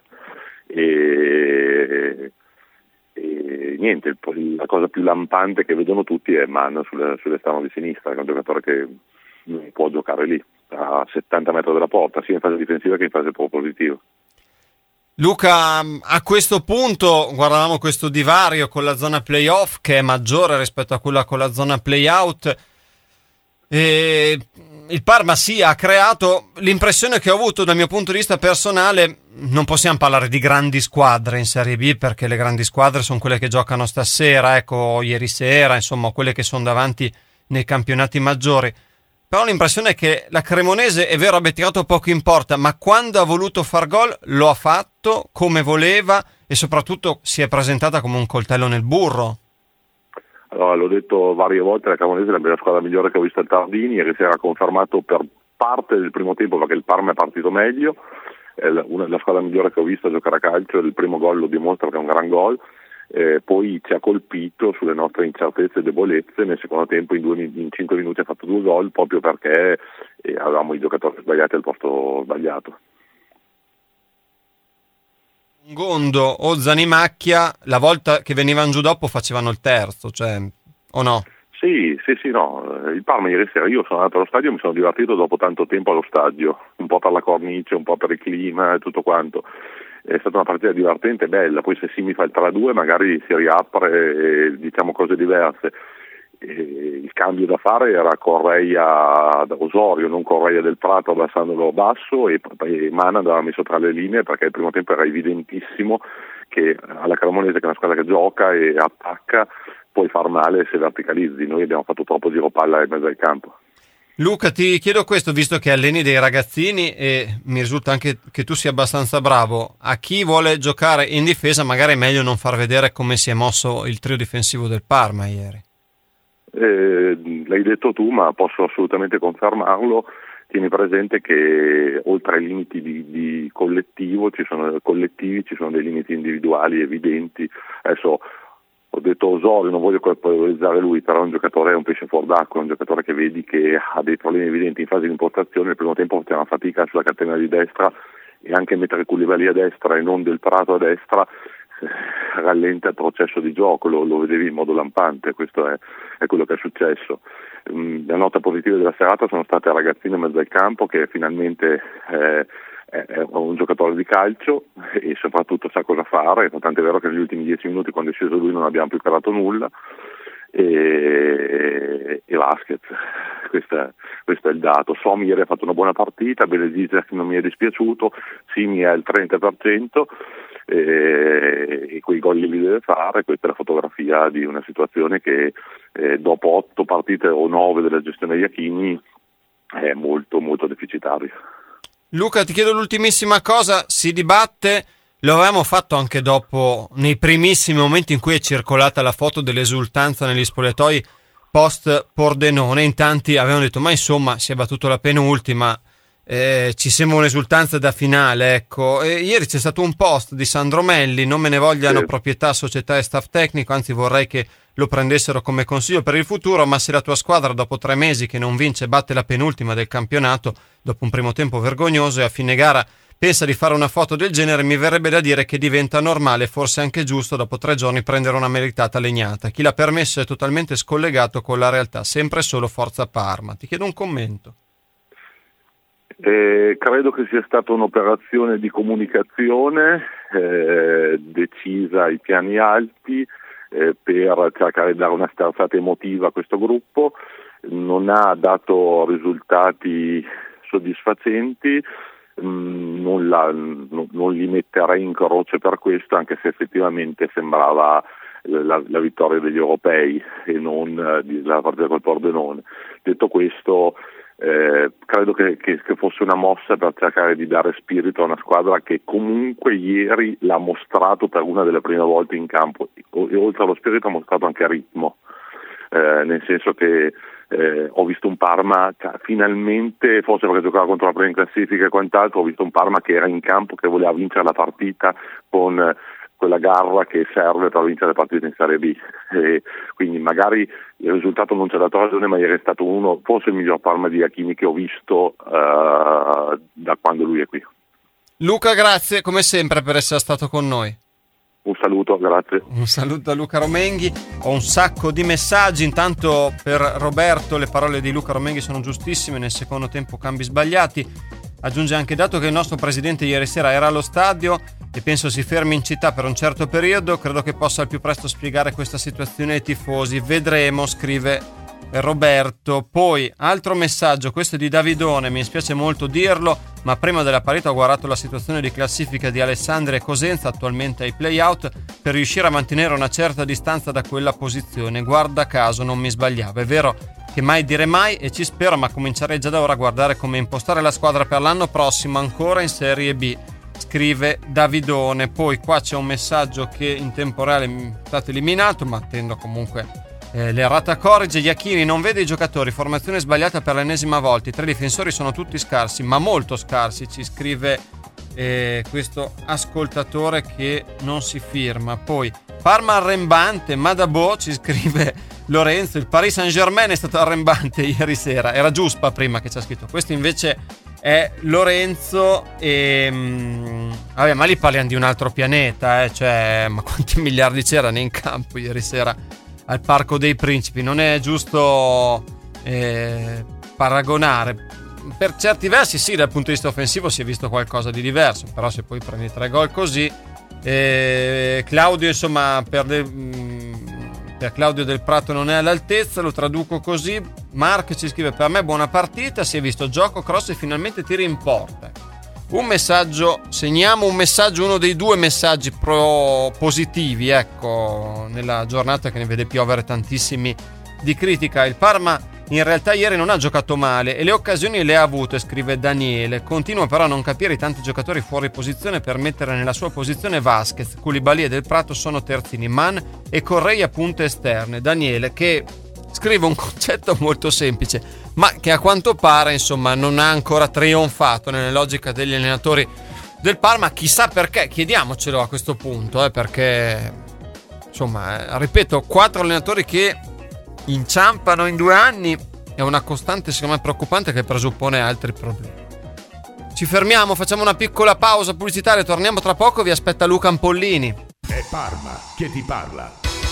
E, e niente, la cosa più lampante che vedono tutti è Mann sulle, sull'esterno di sinistra, che è un giocatore che non può giocare lì, a settanta metri dalla porta, sia in fase difensiva che in fase propositiva. Luca, a questo punto guardavamo questo divario con la zona playoff che è maggiore rispetto a quella con la zona playout. E il Parma sì ha creato, l'impressione che ho avuto dal mio punto di vista personale, non possiamo parlare di grandi squadre in Serie B perché le grandi squadre sono quelle che giocano stasera, ecco, ieri sera, insomma quelle che sono davanti nei campionati maggiori, però l'impressione è che la Cremonese è vero abbia tirato poco in porta, ma quando ha voluto far gol lo ha fatto come voleva e soprattutto si è presentata come un coltello nel burro. Allora, l'ho detto varie volte, la Cremonese è la squadra migliore che ho visto al Tardini e che si era confermato per parte del primo tempo perché il Parma è partito meglio, è la, una, la squadra migliore che ho visto giocare a calcio, il primo gol lo dimostra che è un gran gol, eh, poi ci ha colpito sulle nostre incertezze e debolezze, nel secondo tempo in, due, in cinque minuti ha fatto due gol proprio perché eh, avevamo i giocatori sbagliati al posto sbagliato. Gondo o Zanimacchia la volta che venivano giù dopo facevano il terzo, cioè, o no? Sì, sì, sì, no. Il Parma ieri sera, io sono andato allo stadio e mi sono divertito dopo tanto tempo allo stadio, un po' per la cornice, un po' per il clima e tutto quanto. È stata una partita divertente e bella, poi se Simi fa il tre a due magari si riapre e diciamo cose diverse. E il cambio da fare era Correia da Osorio, non Correia del Prato abbassandolo basso, e, e Mana andava messo tra le linee perché il primo tempo era evidentissimo che alla Cremonese, che è una squadra che gioca e attacca, puoi far male se verticalizzi. Noi abbiamo fatto troppo giro palla in mezzo al campo. Luca, ti chiedo questo, visto che alleni dei ragazzini e mi risulta anche che tu sia abbastanza bravo, a chi vuole giocare in difesa magari è meglio non far vedere come si è mosso il trio difensivo del Parma ieri. Eh, l'hai detto tu, ma posso assolutamente confermarlo. Tieni presente che oltre ai limiti di, di collettivo ci sono collettivi, ci sono dei limiti individuali evidenti. Adesso ho detto Osorio, non voglio colpevolizzare lui, però è un giocatore, è un pesce fuor d'acqua, è un giocatore che vedi che ha dei problemi evidenti in fase di impostazione. Il primo tempo faceva fatica sulla catena di destra e anche mettere Koulibaly a destra e non Del Prato a destra rallenta il processo di gioco, lo, lo vedevi in modo lampante. Questo è, è quello che è successo. La nota positiva della serata sono state ragazzine in mezzo al campo che finalmente eh, è un giocatore di calcio e soprattutto sa cosa fare, tant'è vero che negli ultimi dieci minuti quando è sceso lui non abbiamo più creato nulla. E, e Vasquez, questo, questo è il dato. Somi ieri ha fatto una buona partita, Benedizek non mi è dispiaciuto, Simi è al trenta per cento e, e quei gol li deve fare. Questa è la fotografia di una situazione che eh, dopo otto partite o nove della gestione di Iachini è molto molto deficitaria. Luca, ti chiedo l'ultimissima cosa, si dibatte, lo avevamo fatto anche dopo, nei primissimi momenti in cui è circolata la foto dell'esultanza negli spogliatoi post Pordenone, in tanti avevano detto ma insomma si è battuto la penultima, eh, ci sembra un'esultanza da finale, ecco. E ieri c'è stato un post di Sandro Melli, non me ne vogliano sì. proprietà, società e staff tecnico, anzi vorrei che lo prendessero come consiglio per il futuro, ma se la tua squadra dopo tre mesi che non vince batte la penultima del campionato dopo un primo tempo vergognoso e a fine gara pensa di fare una foto del genere, mi verrebbe da dire che diventa normale e forse anche giusto dopo tre giorni prendere una meritata legnata. Chi l'ha permesso è totalmente scollegato con la realtà, sempre e solo forza Parma. Ti chiedo un commento. Eh, credo che sia stata un'operazione di comunicazione eh, decisa ai piani alti eh, per cercare di dare una sterzata emotiva a questo gruppo. Non ha dato risultati soddisfacenti. Non, la, non, non li metterei in croce per questo, anche se effettivamente sembrava la, la vittoria degli europei e non uh, la partita col Pordenone. Detto questo, eh, credo che, che, che fosse una mossa per cercare di dare spirito a una squadra che comunque ieri l'ha mostrato per una delle prime volte in campo, e oltre allo spirito ha mostrato anche ritmo, eh, nel senso che Eh, ho visto un Parma cioè, finalmente, forse perché giocava contro la prima in classifica e quant'altro, ho visto un Parma che era in campo, che voleva vincere la partita con eh, quella garra che serve per vincere le partite in Serie B, e quindi magari il risultato non ci ha dato ragione, ma ieri è stato uno, forse il miglior Parma di Iachini che ho visto eh, da quando lui è qui. Luca, grazie come sempre per essere stato con noi. Un saluto, grazie. Un saluto a Luca Romenghi. Ho un sacco di messaggi. Intanto per Roberto le parole di Luca Romenghi sono giustissime. Nel secondo tempo cambi sbagliati. Aggiunge anche dato che il nostro presidente ieri sera era allo stadio e penso si fermi in città per un certo periodo. Credo che possa al più presto spiegare questa situazione ai tifosi. Vedremo, scrive Roberto. Poi altro messaggio, questo è di Davidone, mi spiace molto dirlo, ma prima della partita ho guardato la situazione di classifica di Alessandria e Cosenza, attualmente ai play-out, per riuscire a mantenere una certa distanza da quella posizione. Guarda caso non mi sbagliavo. È vero che mai dire mai e ci spero, ma comincerei già da ora a guardare come impostare la squadra per l'anno prossimo ancora in Serie B, scrive Davidone. Poi qua c'è un messaggio che in tempo reale è stato eliminato, ma attendo comunque Eh, l'errata corrige. Iachini non vede i giocatori, formazione sbagliata per l'ennesima volta, i tre difensori sono tutti scarsi, ma molto scarsi, ci scrive eh, questo ascoltatore che non si firma. Poi Parma arrembante, Madabo, ci scrive Lorenzo, il Paris Saint-Germain è stato arrembante ieri sera, era Giuspa prima che ci ha scritto, questo invece è Lorenzo e mh, vabbè, ma lì parliamo di un altro pianeta, eh, cioè ma quanti miliardi c'erano in campo ieri sera al Parco dei Principi, non è giusto eh, paragonare. Per certi versi sì, dal punto di vista offensivo si è visto qualcosa di diverso, però se poi prendi tre gol così eh, Claudio insomma per, de, per Claudio Del Prato non è all'altezza, lo traduco così. Mark ci scrive per me buona partita, si è visto gioco, cross e finalmente tiri in porta. Un messaggio, segniamo un messaggio, uno dei due messaggi pro positivi, ecco, nella giornata che ne vede piovere tantissimi di critica. Il Parma in realtà ieri non ha giocato male e le occasioni le ha avute, scrive Daniele. Continua però a non capire i tanti giocatori fuori posizione per mettere nella sua posizione Vasquez, Koulibaly e Del Prato sono terzini, Man e Correia punte esterne. Daniele che scrive un concetto molto semplice, ma che a quanto pare insomma non ha ancora trionfato nella logica degli allenatori del Parma. Chissà perché, chiediamocelo a questo punto, eh, perché insomma eh, ripeto, quattro allenatori che inciampano in due anni è una costante secondo me preoccupante che presuppone altri problemi. Ci fermiamo, facciamo una piccola pausa pubblicitaria, torniamo tra poco, vi aspetta Luca Ampollini. È Parma che ti parla.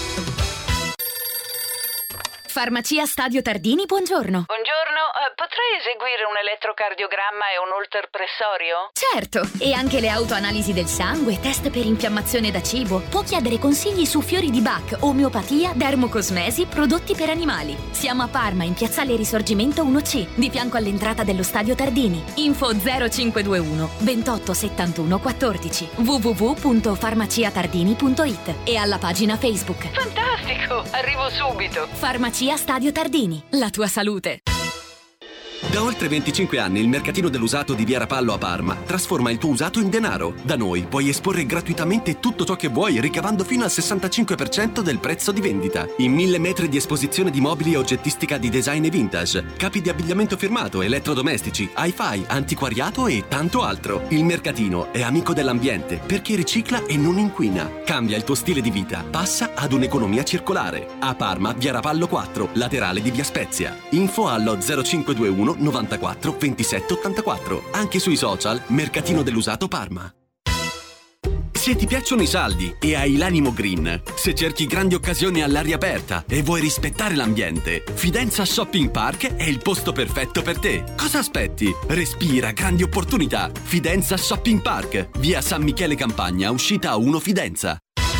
Farmacia Stadio Tardini, buongiorno. Buongiorno, uh, potrei eseguire un elettrocardiogramma e un holter pressorio? Certo, e anche le autoanalisi del sangue, test per infiammazione da cibo. Può chiedere consigli su fiori di Bach, omeopatia, dermocosmesi, prodotti per animali. Siamo a Parma, in piazzale Risorgimento uno C, di fianco all'entrata dello Stadio Tardini. Info zero cinquecentoventuno ventotto settantuno quattordici w w w punto farmaciatardini punto it e alla pagina Facebook. Fantastico, arrivo subito. Farmacia Stadio Tardini, la tua salute. Da oltre venticinque anni il mercatino dell'usato di Via Rapallo a Parma trasforma il tuo usato in denaro. Da noi puoi esporre gratuitamente tutto ciò che vuoi, ricavando fino al sessantacinque per cento del prezzo di vendita. In mille metri di esposizione di mobili e oggettistica di design e vintage, capi di abbigliamento firmato, elettrodomestici, hi-fi, antiquariato e tanto altro. Il mercatino è amico dell'ambiente perché ricicla e non inquina. Cambia il tuo stile di vita, passa ad un'economia circolare. A Parma, Via Rapallo quattro, laterale di Via Spezia. Info allo zero cinquecentoventuno novantaquattro ventisette ottantaquattro. Anche sui social Mercatino dell'Usato Parma. Se ti piacciono i saldi e hai l'animo green, se cerchi grandi occasioni all'aria aperta e vuoi rispettare l'ambiente, Fidenza Shopping Park è il posto perfetto per te. Cosa aspetti? Respira grandi opportunità. Fidenza Shopping Park, via San Michele Campagna, uscita uno Fidenza.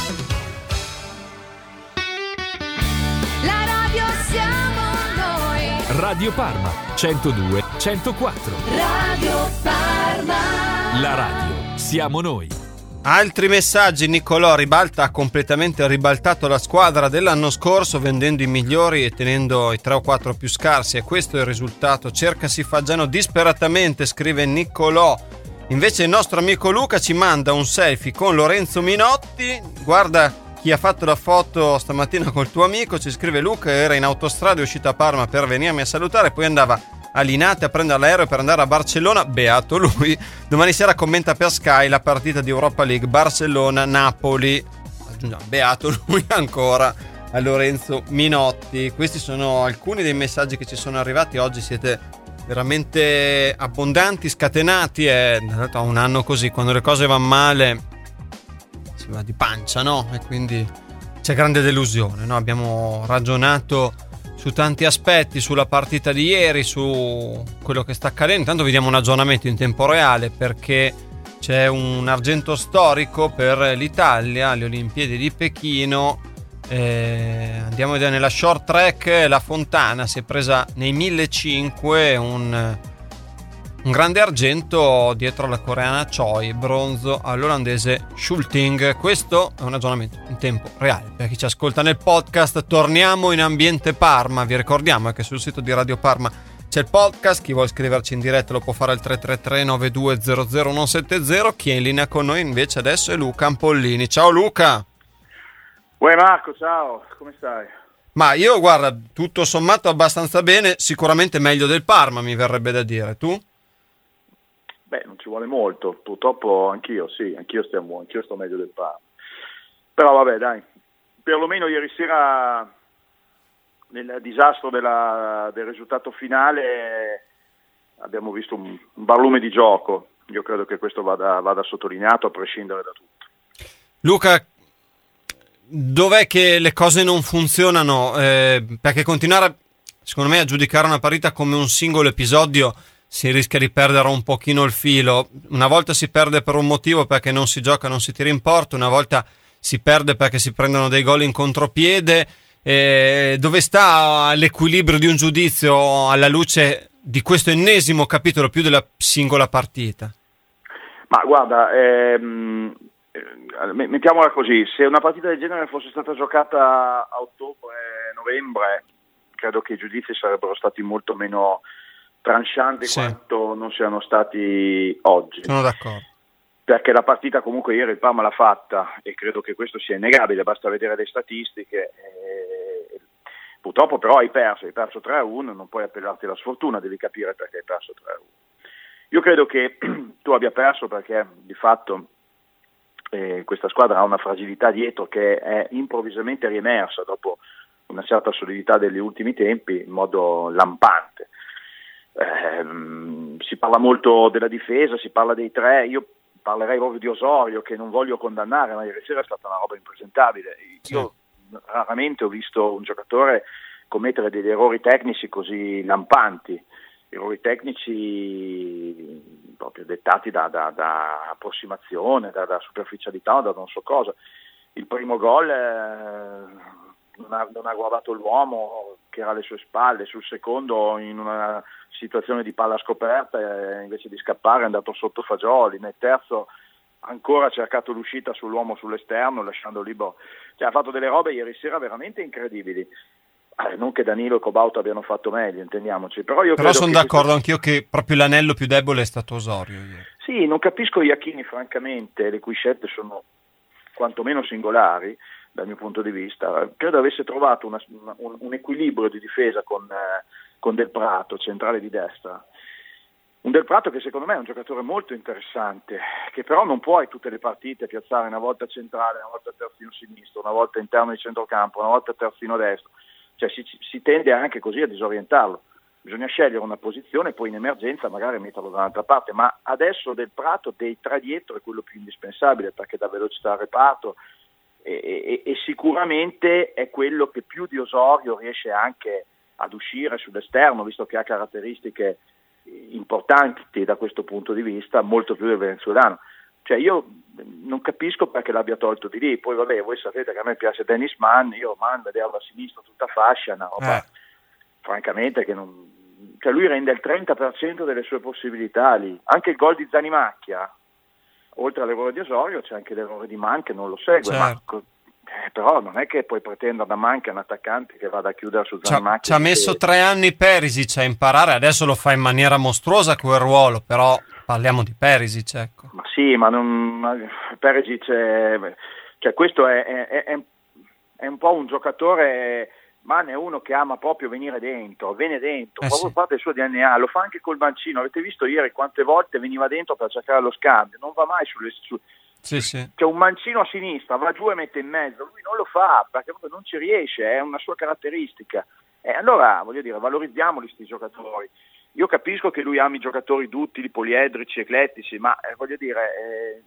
La radio siamo noi. Radio Parma centodue centoquattro. Radio Parma. La radio siamo noi. Altri messaggi. Niccolò ribalta, ha completamente ribaltato la squadra dell'anno scorso vendendo i migliori e tenendo i tre o quattro più scarsi, e questo è il risultato. Cercasi Faggiano disperatamente, scrive Niccolò. Invece il nostro amico Luca ci manda un selfie con Lorenzo Minotti. Guarda chi ha fatto la foto stamattina col tuo amico, ci scrive Luca, era in autostrada, è uscito a Parma per venirmi a salutare, poi andava a Linate a prendere l'aereo per andare a Barcellona, beato lui. Domani sera commenta per Sky la partita di Europa League Barcellona-Napoli, aggiungiamo beato lui ancora a Lorenzo Minotti. Questi sono alcuni dei messaggi che ci sono arrivati oggi. Siete veramente abbondanti, scatenati, e a un anno così, quando le cose vanno male si va di pancia, no? E quindi c'è grande delusione, no? Abbiamo ragionato su tanti aspetti, sulla partita di ieri, su quello che sta accadendo. Intanto vediamo un aggiornamento in tempo reale, perché c'è un argento storico per l'Italia alle Olimpiadi di Pechino. Eh, andiamo a vedere nella short track. La Fontana si è presa nei millecinquecento un, un grande argento dietro alla coreana Choi, bronzo all'olandese Schulting. Questo è un aggiornamento in tempo reale per chi ci ascolta nel podcast. Torniamo in ambiente Parma. Vi ricordiamo che sul sito di Radio Parma c'è il podcast. Chi vuole scriverci in diretta lo può fare al tre tre tre nove due zero zero uno sette zero. Chi è in linea con noi invece adesso è Luca Ampollini. Ciao Luca. Uè Marco, ciao, come stai? Ma io, guarda, tutto sommato abbastanza bene, sicuramente meglio del Parma, mi verrebbe da dire. Tu? Beh, non ci vuole molto, purtroppo anch'io, sì, anch'io stiamo, anch'io sto meglio del Parma. Però vabbè, dai, perlomeno ieri sera nel disastro della, del risultato finale abbiamo visto un, un barlume di gioco. Io credo che questo vada, vada sottolineato a prescindere da tutto. Luca, dov'è che le cose non funzionano? Eh, perché continuare, secondo me, a giudicare una partita come un singolo episodio si rischia di perdere un pochino il filo. Una volta si perde per un motivo, perché non si gioca, non si tira in porto, una volta si perde perché si prendono dei gol in contropiede. Eh, dove sta l'equilibrio di un giudizio alla luce di questo ennesimo capitolo più della singola partita? Ma guarda, ehm, mettiamola così, se una partita del genere fosse stata giocata a ottobre-novembre, credo che i giudizi sarebbero stati molto meno trancianti, sì, quanto non siano stati oggi. Sono d'accordo. Perché la partita comunque ieri il Parma l'ha fatta, e credo che questo sia innegabile, basta vedere le statistiche. E purtroppo però hai perso, hai perso tre a uno, non puoi appellarti alla sfortuna, devi capire perché hai perso tre a uno. Io credo che tu abbia perso perché di fatto eh, questa squadra ha una fragilità dietro che è improvvisamente riemersa dopo una certa solidità degli ultimi tempi in modo lampante. Eh, si parla molto della difesa, si parla dei tre, io parlerei proprio di Osorio, che non voglio condannare, ma ieri sera è stata una roba impresentabile. Io sì. raramente ho visto un giocatore commettere degli errori tecnici così lampanti, errori tecnici proprio dettati da, da, da approssimazione, da, da superficialità, da non so cosa. Il primo gol eh, non, ha, non ha guardato l'uomo che era alle sue spalle, sul secondo in una situazione di palla scoperta eh, invece di scappare è andato sotto Fagioli, nel terzo ancora ha cercato l'uscita sull'uomo sull'esterno lasciando libero, cioè ha fatto delle robe ieri sera veramente incredibili. Eh, non che Danilo e Cobauto abbiano fatto meglio, intendiamoci, però io però credo sono che d'accordo questo... anch'io che proprio l'anello più debole è stato Osorio ieri. Sì, non capisco Iachini francamente, le cui scelte sono quantomeno singolari dal mio punto di vista. Credo avesse trovato una, una, un, un equilibrio di difesa con, eh, con Del Prato, centrale di destra. Un Del Prato che secondo me è un giocatore molto interessante, che però non puoi tutte le partite piazzare una volta centrale, una volta terzino sinistro, una volta interno di centrocampo, una volta terzino destro. Cioè si, si tende anche così a disorientarlo. Bisogna scegliere una posizione e poi in emergenza magari metterlo da un'altra parte, ma adesso Del Prato dei tre dietro è quello più indispensabile perché dà velocità al reparto e, e, e sicuramente è quello che più di Osorio riesce anche ad uscire sull'esterno, visto che ha caratteristiche importanti da questo punto di vista, molto più del venezuelano. Cioè io non capisco perché l'abbia tolto di lì. Poi vabbè, voi sapete che a me piace Dennis Mann, io Mann vederlo a sinistra tutta fascia, una roba eh. francamente che non... Cioè lui rende il trenta per cento delle sue possibilità lì. Anche il gol di Zanimacchia, oltre all'errore di Osorio c'è anche l'errore di Man che non lo segue, Certo. ma eh, però non è che puoi pretendere da Man che è un attaccante che vada a chiudere su Ci ha, Zanimacchi. ci ha messo tre anni Perisic a imparare, adesso lo fa in maniera mostruosa quel ruolo, però parliamo di Perisic, ecco. Ma sì, ma non ma Perisic è, cioè questo è, è, è, è un po' un giocatore. Man è uno che ama proprio venire dentro, viene dentro, Eh proprio sì. parte del suo D N A, lo fa anche col mancino. Avete visto ieri quante volte veniva dentro per cercare lo scambio, non va mai sulle su, Sì, sì. c'è un mancino a sinistra, va giù e mette in mezzo, lui non lo fa perché proprio non ci riesce, è una sua caratteristica. E allora, voglio dire, valorizziamoli sti giocatori. Io capisco che lui ami giocatori duttili, poliedrici, eclettici, ma eh, voglio dire, eh,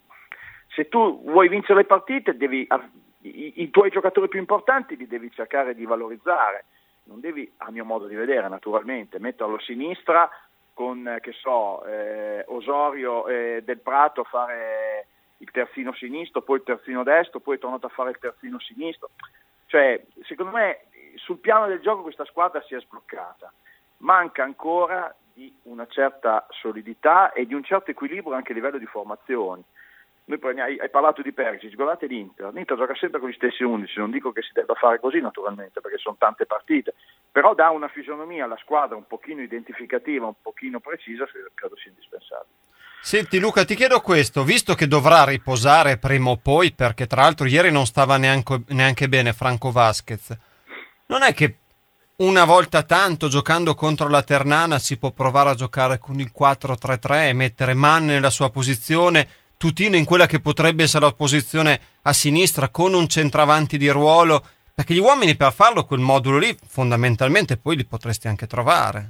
se tu vuoi vincere le partite devi I, i tuoi giocatori più importanti li devi cercare di valorizzare, non devi, a mio modo di vedere naturalmente, metterlo a sinistra con, eh, che so, eh, Osorio e Del Prato a fare il terzino sinistro, poi il terzino destro, poi è tornato a fare il terzino sinistro. Cioè, secondo me, sul piano del gioco questa squadra si è sbloccata, manca ancora di una certa solidità e di un certo equilibrio anche a livello di formazioni. Noi prendiamo, hai parlato di Perisic, guardate l'Inter, l'Inter gioca sempre con gli stessi undici, non dico che si debba fare così naturalmente perché sono tante partite, però dà una fisionomia alla squadra un pochino identificativa, un pochino precisa, credo sia indispensabile. Senti Luca, ti chiedo questo, visto che dovrà riposare prima o poi, perché tra l'altro ieri non stava neanche, neanche bene Franco Vasquez, non è che una volta tanto giocando contro la Ternana si può provare a giocare con il quattro tre tre e mettere Man nella sua posizione, Tutino in quella che potrebbe essere la posizione a sinistra con un centravanti di ruolo, perché gli uomini per farlo quel modulo lì fondamentalmente poi li potresti anche trovare.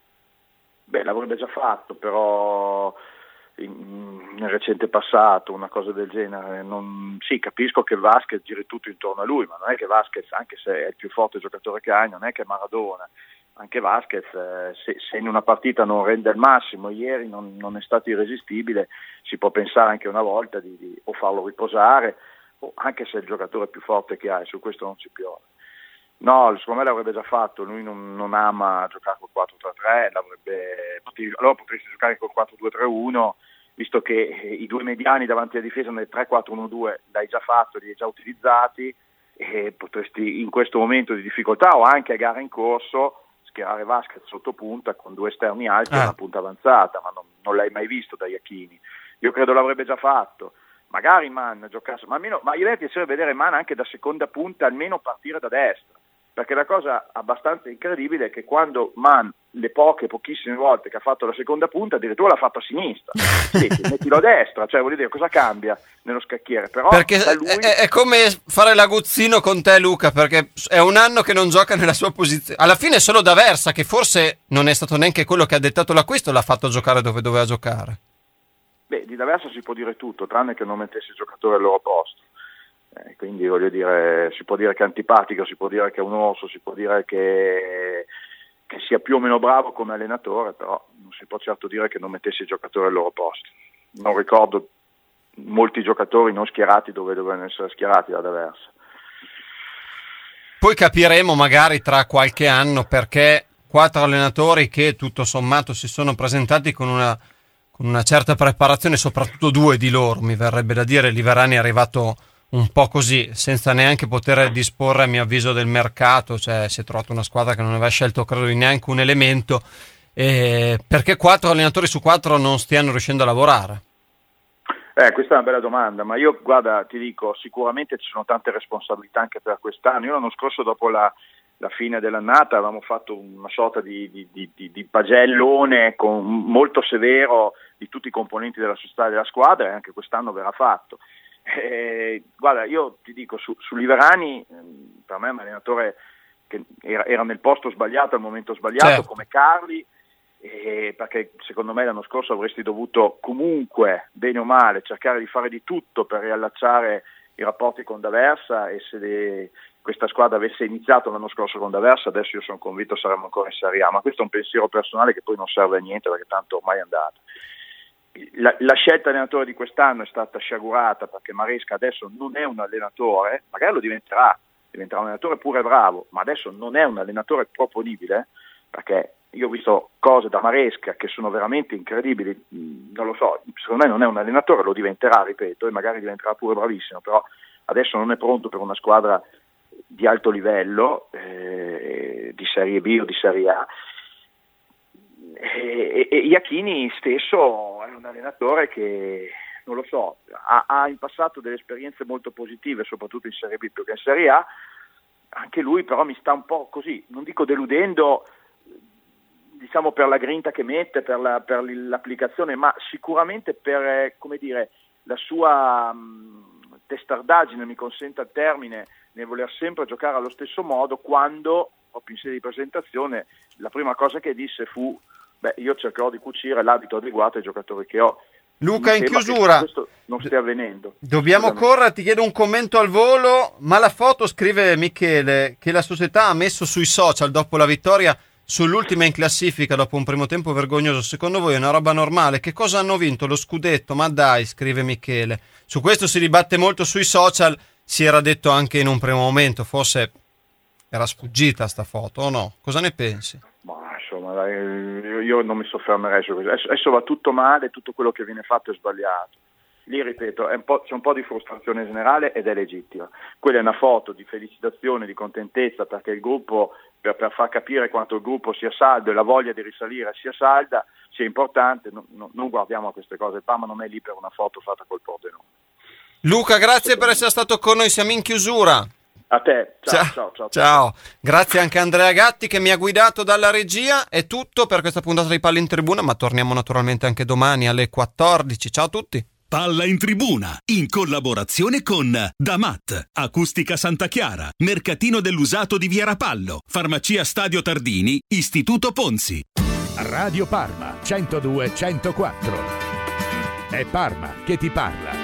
Beh, l'avrebbe già fatto, però in, nel recente passato una cosa del genere, non, sì, capisco che Vasquez giri tutto intorno a lui, ma non è che Vasquez, anche se è il più forte giocatore che hai, non è che Maradona. Anche Vasquez, eh, se, se in una partita non rende il massimo, ieri non, non è stato irresistibile, si può pensare anche una volta di, di o farlo riposare, o anche se è il giocatore più forte che hai, su questo non si piove. No, secondo me l'avrebbe già fatto, lui non, non ama giocare col quattro tre tre, l'avrebbe, allora potresti giocare col quattro due tre uno, visto che i due mediani davanti alla difesa nel tre quattro uno due l'hai già fatto, li hai già utilizzati, e potresti in questo momento di difficoltà o anche a gara in corso schierare Vasquez sotto punta con due esterni alti e Ah. una punta avanzata, ma non, non l'hai mai visto da Iachini. Io credo l'avrebbe già fatto. Magari Man giocasse, ma almeno, ma io mi piacerebbe vedere Man anche da seconda punta, almeno partire da destra, perché la cosa abbastanza incredibile è che quando Man, le poche, pochissime volte che ha fatto la seconda punta, addirittura l'ha fatto a sinistra. Sì, mettilo a destra, cioè voglio dire, cosa cambia nello scacchiere? Però Perché da lui... è, è come fare l'aguzzino con te Luca, perché è un anno che non gioca nella sua posizione. Alla fine solo D'Aversa, che forse non è stato neanche quello che ha dettato l'acquisto, l'ha fatto giocare dove doveva giocare. Beh, di D'Aversa si può dire tutto, tranne che non mettesse il giocatore al loro posto. Eh, quindi voglio dire, si può dire che è antipatico, si può dire che è un orso, si può dire che, che sia più o meno bravo come allenatore, però non si può certo dire che non mettesse i giocatori al loro posto. Non ricordo molti giocatori non schierati dove dovevano essere schierati da D'Aversa. Poi capiremo magari tra qualche anno perché quattro allenatori che tutto sommato si sono presentati con una, con una certa preparazione, soprattutto due di loro, mi verrebbe da dire. Liverani è arrivato un po' così, senza neanche poter disporre, a mio avviso, del mercato, cioè si è trovato una squadra che non aveva scelto, credo, neanche un elemento, eh, perché quattro allenatori su quattro non stiano riuscendo a lavorare. Eh, questa è una bella domanda, ma io, guarda, ti dico, sicuramente ci sono tante responsabilità anche per quest'anno. Io l'anno scorso, dopo la, la fine dell'annata, avevamo fatto una sorta di, di, di, di pagellone con, molto severo di tutti i componenti della società della squadra, e anche quest'anno verrà fatto. Eh, guarda, io ti dico, su, su Liverani, per me è un allenatore che era, era nel posto sbagliato al momento sbagliato, certo, come Carli, eh, perché secondo me l'anno scorso avresti dovuto comunque, bene o male, cercare di fare di tutto per riallacciare i rapporti con D'Aversa, e se le, questa squadra avesse iniziato l'anno scorso con D'Aversa, adesso io sono convinto saremmo ancora in Serie A, ma questo è un pensiero personale che poi non serve a niente perché tanto ormai è andato. La, la scelta allenatore di quest'anno è stata sciagurata perché Maresca adesso non è un allenatore, magari lo diventerà, diventerà un allenatore pure bravo, ma adesso non è un allenatore proponibile, perché io ho visto cose da Maresca che sono veramente incredibili, non lo so, secondo me non è un allenatore, lo diventerà, ripeto, e magari diventerà pure bravissimo, però adesso non è pronto per una squadra di alto livello, eh, di Serie B o di Serie A. E, e, e Iachini stesso è un allenatore che, non lo so, ha, ha in passato delle esperienze molto positive, soprattutto in Serie B più che in Serie A. Anche lui però mi sta un po' così, non dico deludendo, diciamo per la grinta che mette, per, la, per l'applicazione, ma sicuramente per, come dire, la sua mh, testardaggine, mi consenta il termine, nel voler sempre giocare allo stesso modo, quando, proprio in sede di presentazione, la prima cosa che disse fu: beh, io cercherò di cucire l'abito adeguato ai giocatori che ho. Luca, Mi in sembra chiusura, che questo non stia avvenendo. Dobbiamo Scusami. correre, ti chiedo un commento al volo, ma la foto, scrive Michele, che la società ha messo sui social dopo la vittoria sull'ultima in classifica dopo un primo tempo vergognoso, secondo voi è una roba normale? Che cosa hanno vinto? Lo scudetto? Ma dai, scrive Michele. Su questo si dibatte molto sui social, si era detto anche in un primo momento, forse era sfuggita sta foto o no? Cosa ne pensi? Ma insomma, dai, io, io non mi soffermerei su questo. Adesso, adesso va tutto male, tutto quello che viene fatto è sbagliato. Lì, ripeto, è un po', c'è un po' di frustrazione generale ed è legittima. Quella è una foto di felicitazione, di contentezza, perché il gruppo, per, per far capire quanto il gruppo sia saldo e la voglia di risalire sia salda, sia importante. No, no, non guardiamo a queste cose, il Parma non è lì per una foto fatta col Pordenone. Luca, grazie per essere stato con noi, siamo in chiusura. A te, ciao, Ciao. ciao, ciao. Ciao, grazie anche a Andrea Gatti che mi ha guidato dalla regia. È tutto per questa puntata di Palla in Tribuna, ma torniamo naturalmente anche domani alle quattordici. Ciao a tutti. Palla in Tribuna, in collaborazione con Damat, Acustica Santa Chiara, Mercatino dell'Usato di Via Rapallo, Farmacia Stadio Tardini, Istituto Ponzi. Radio Parma centodue centoquattro. È Parma che ti parla.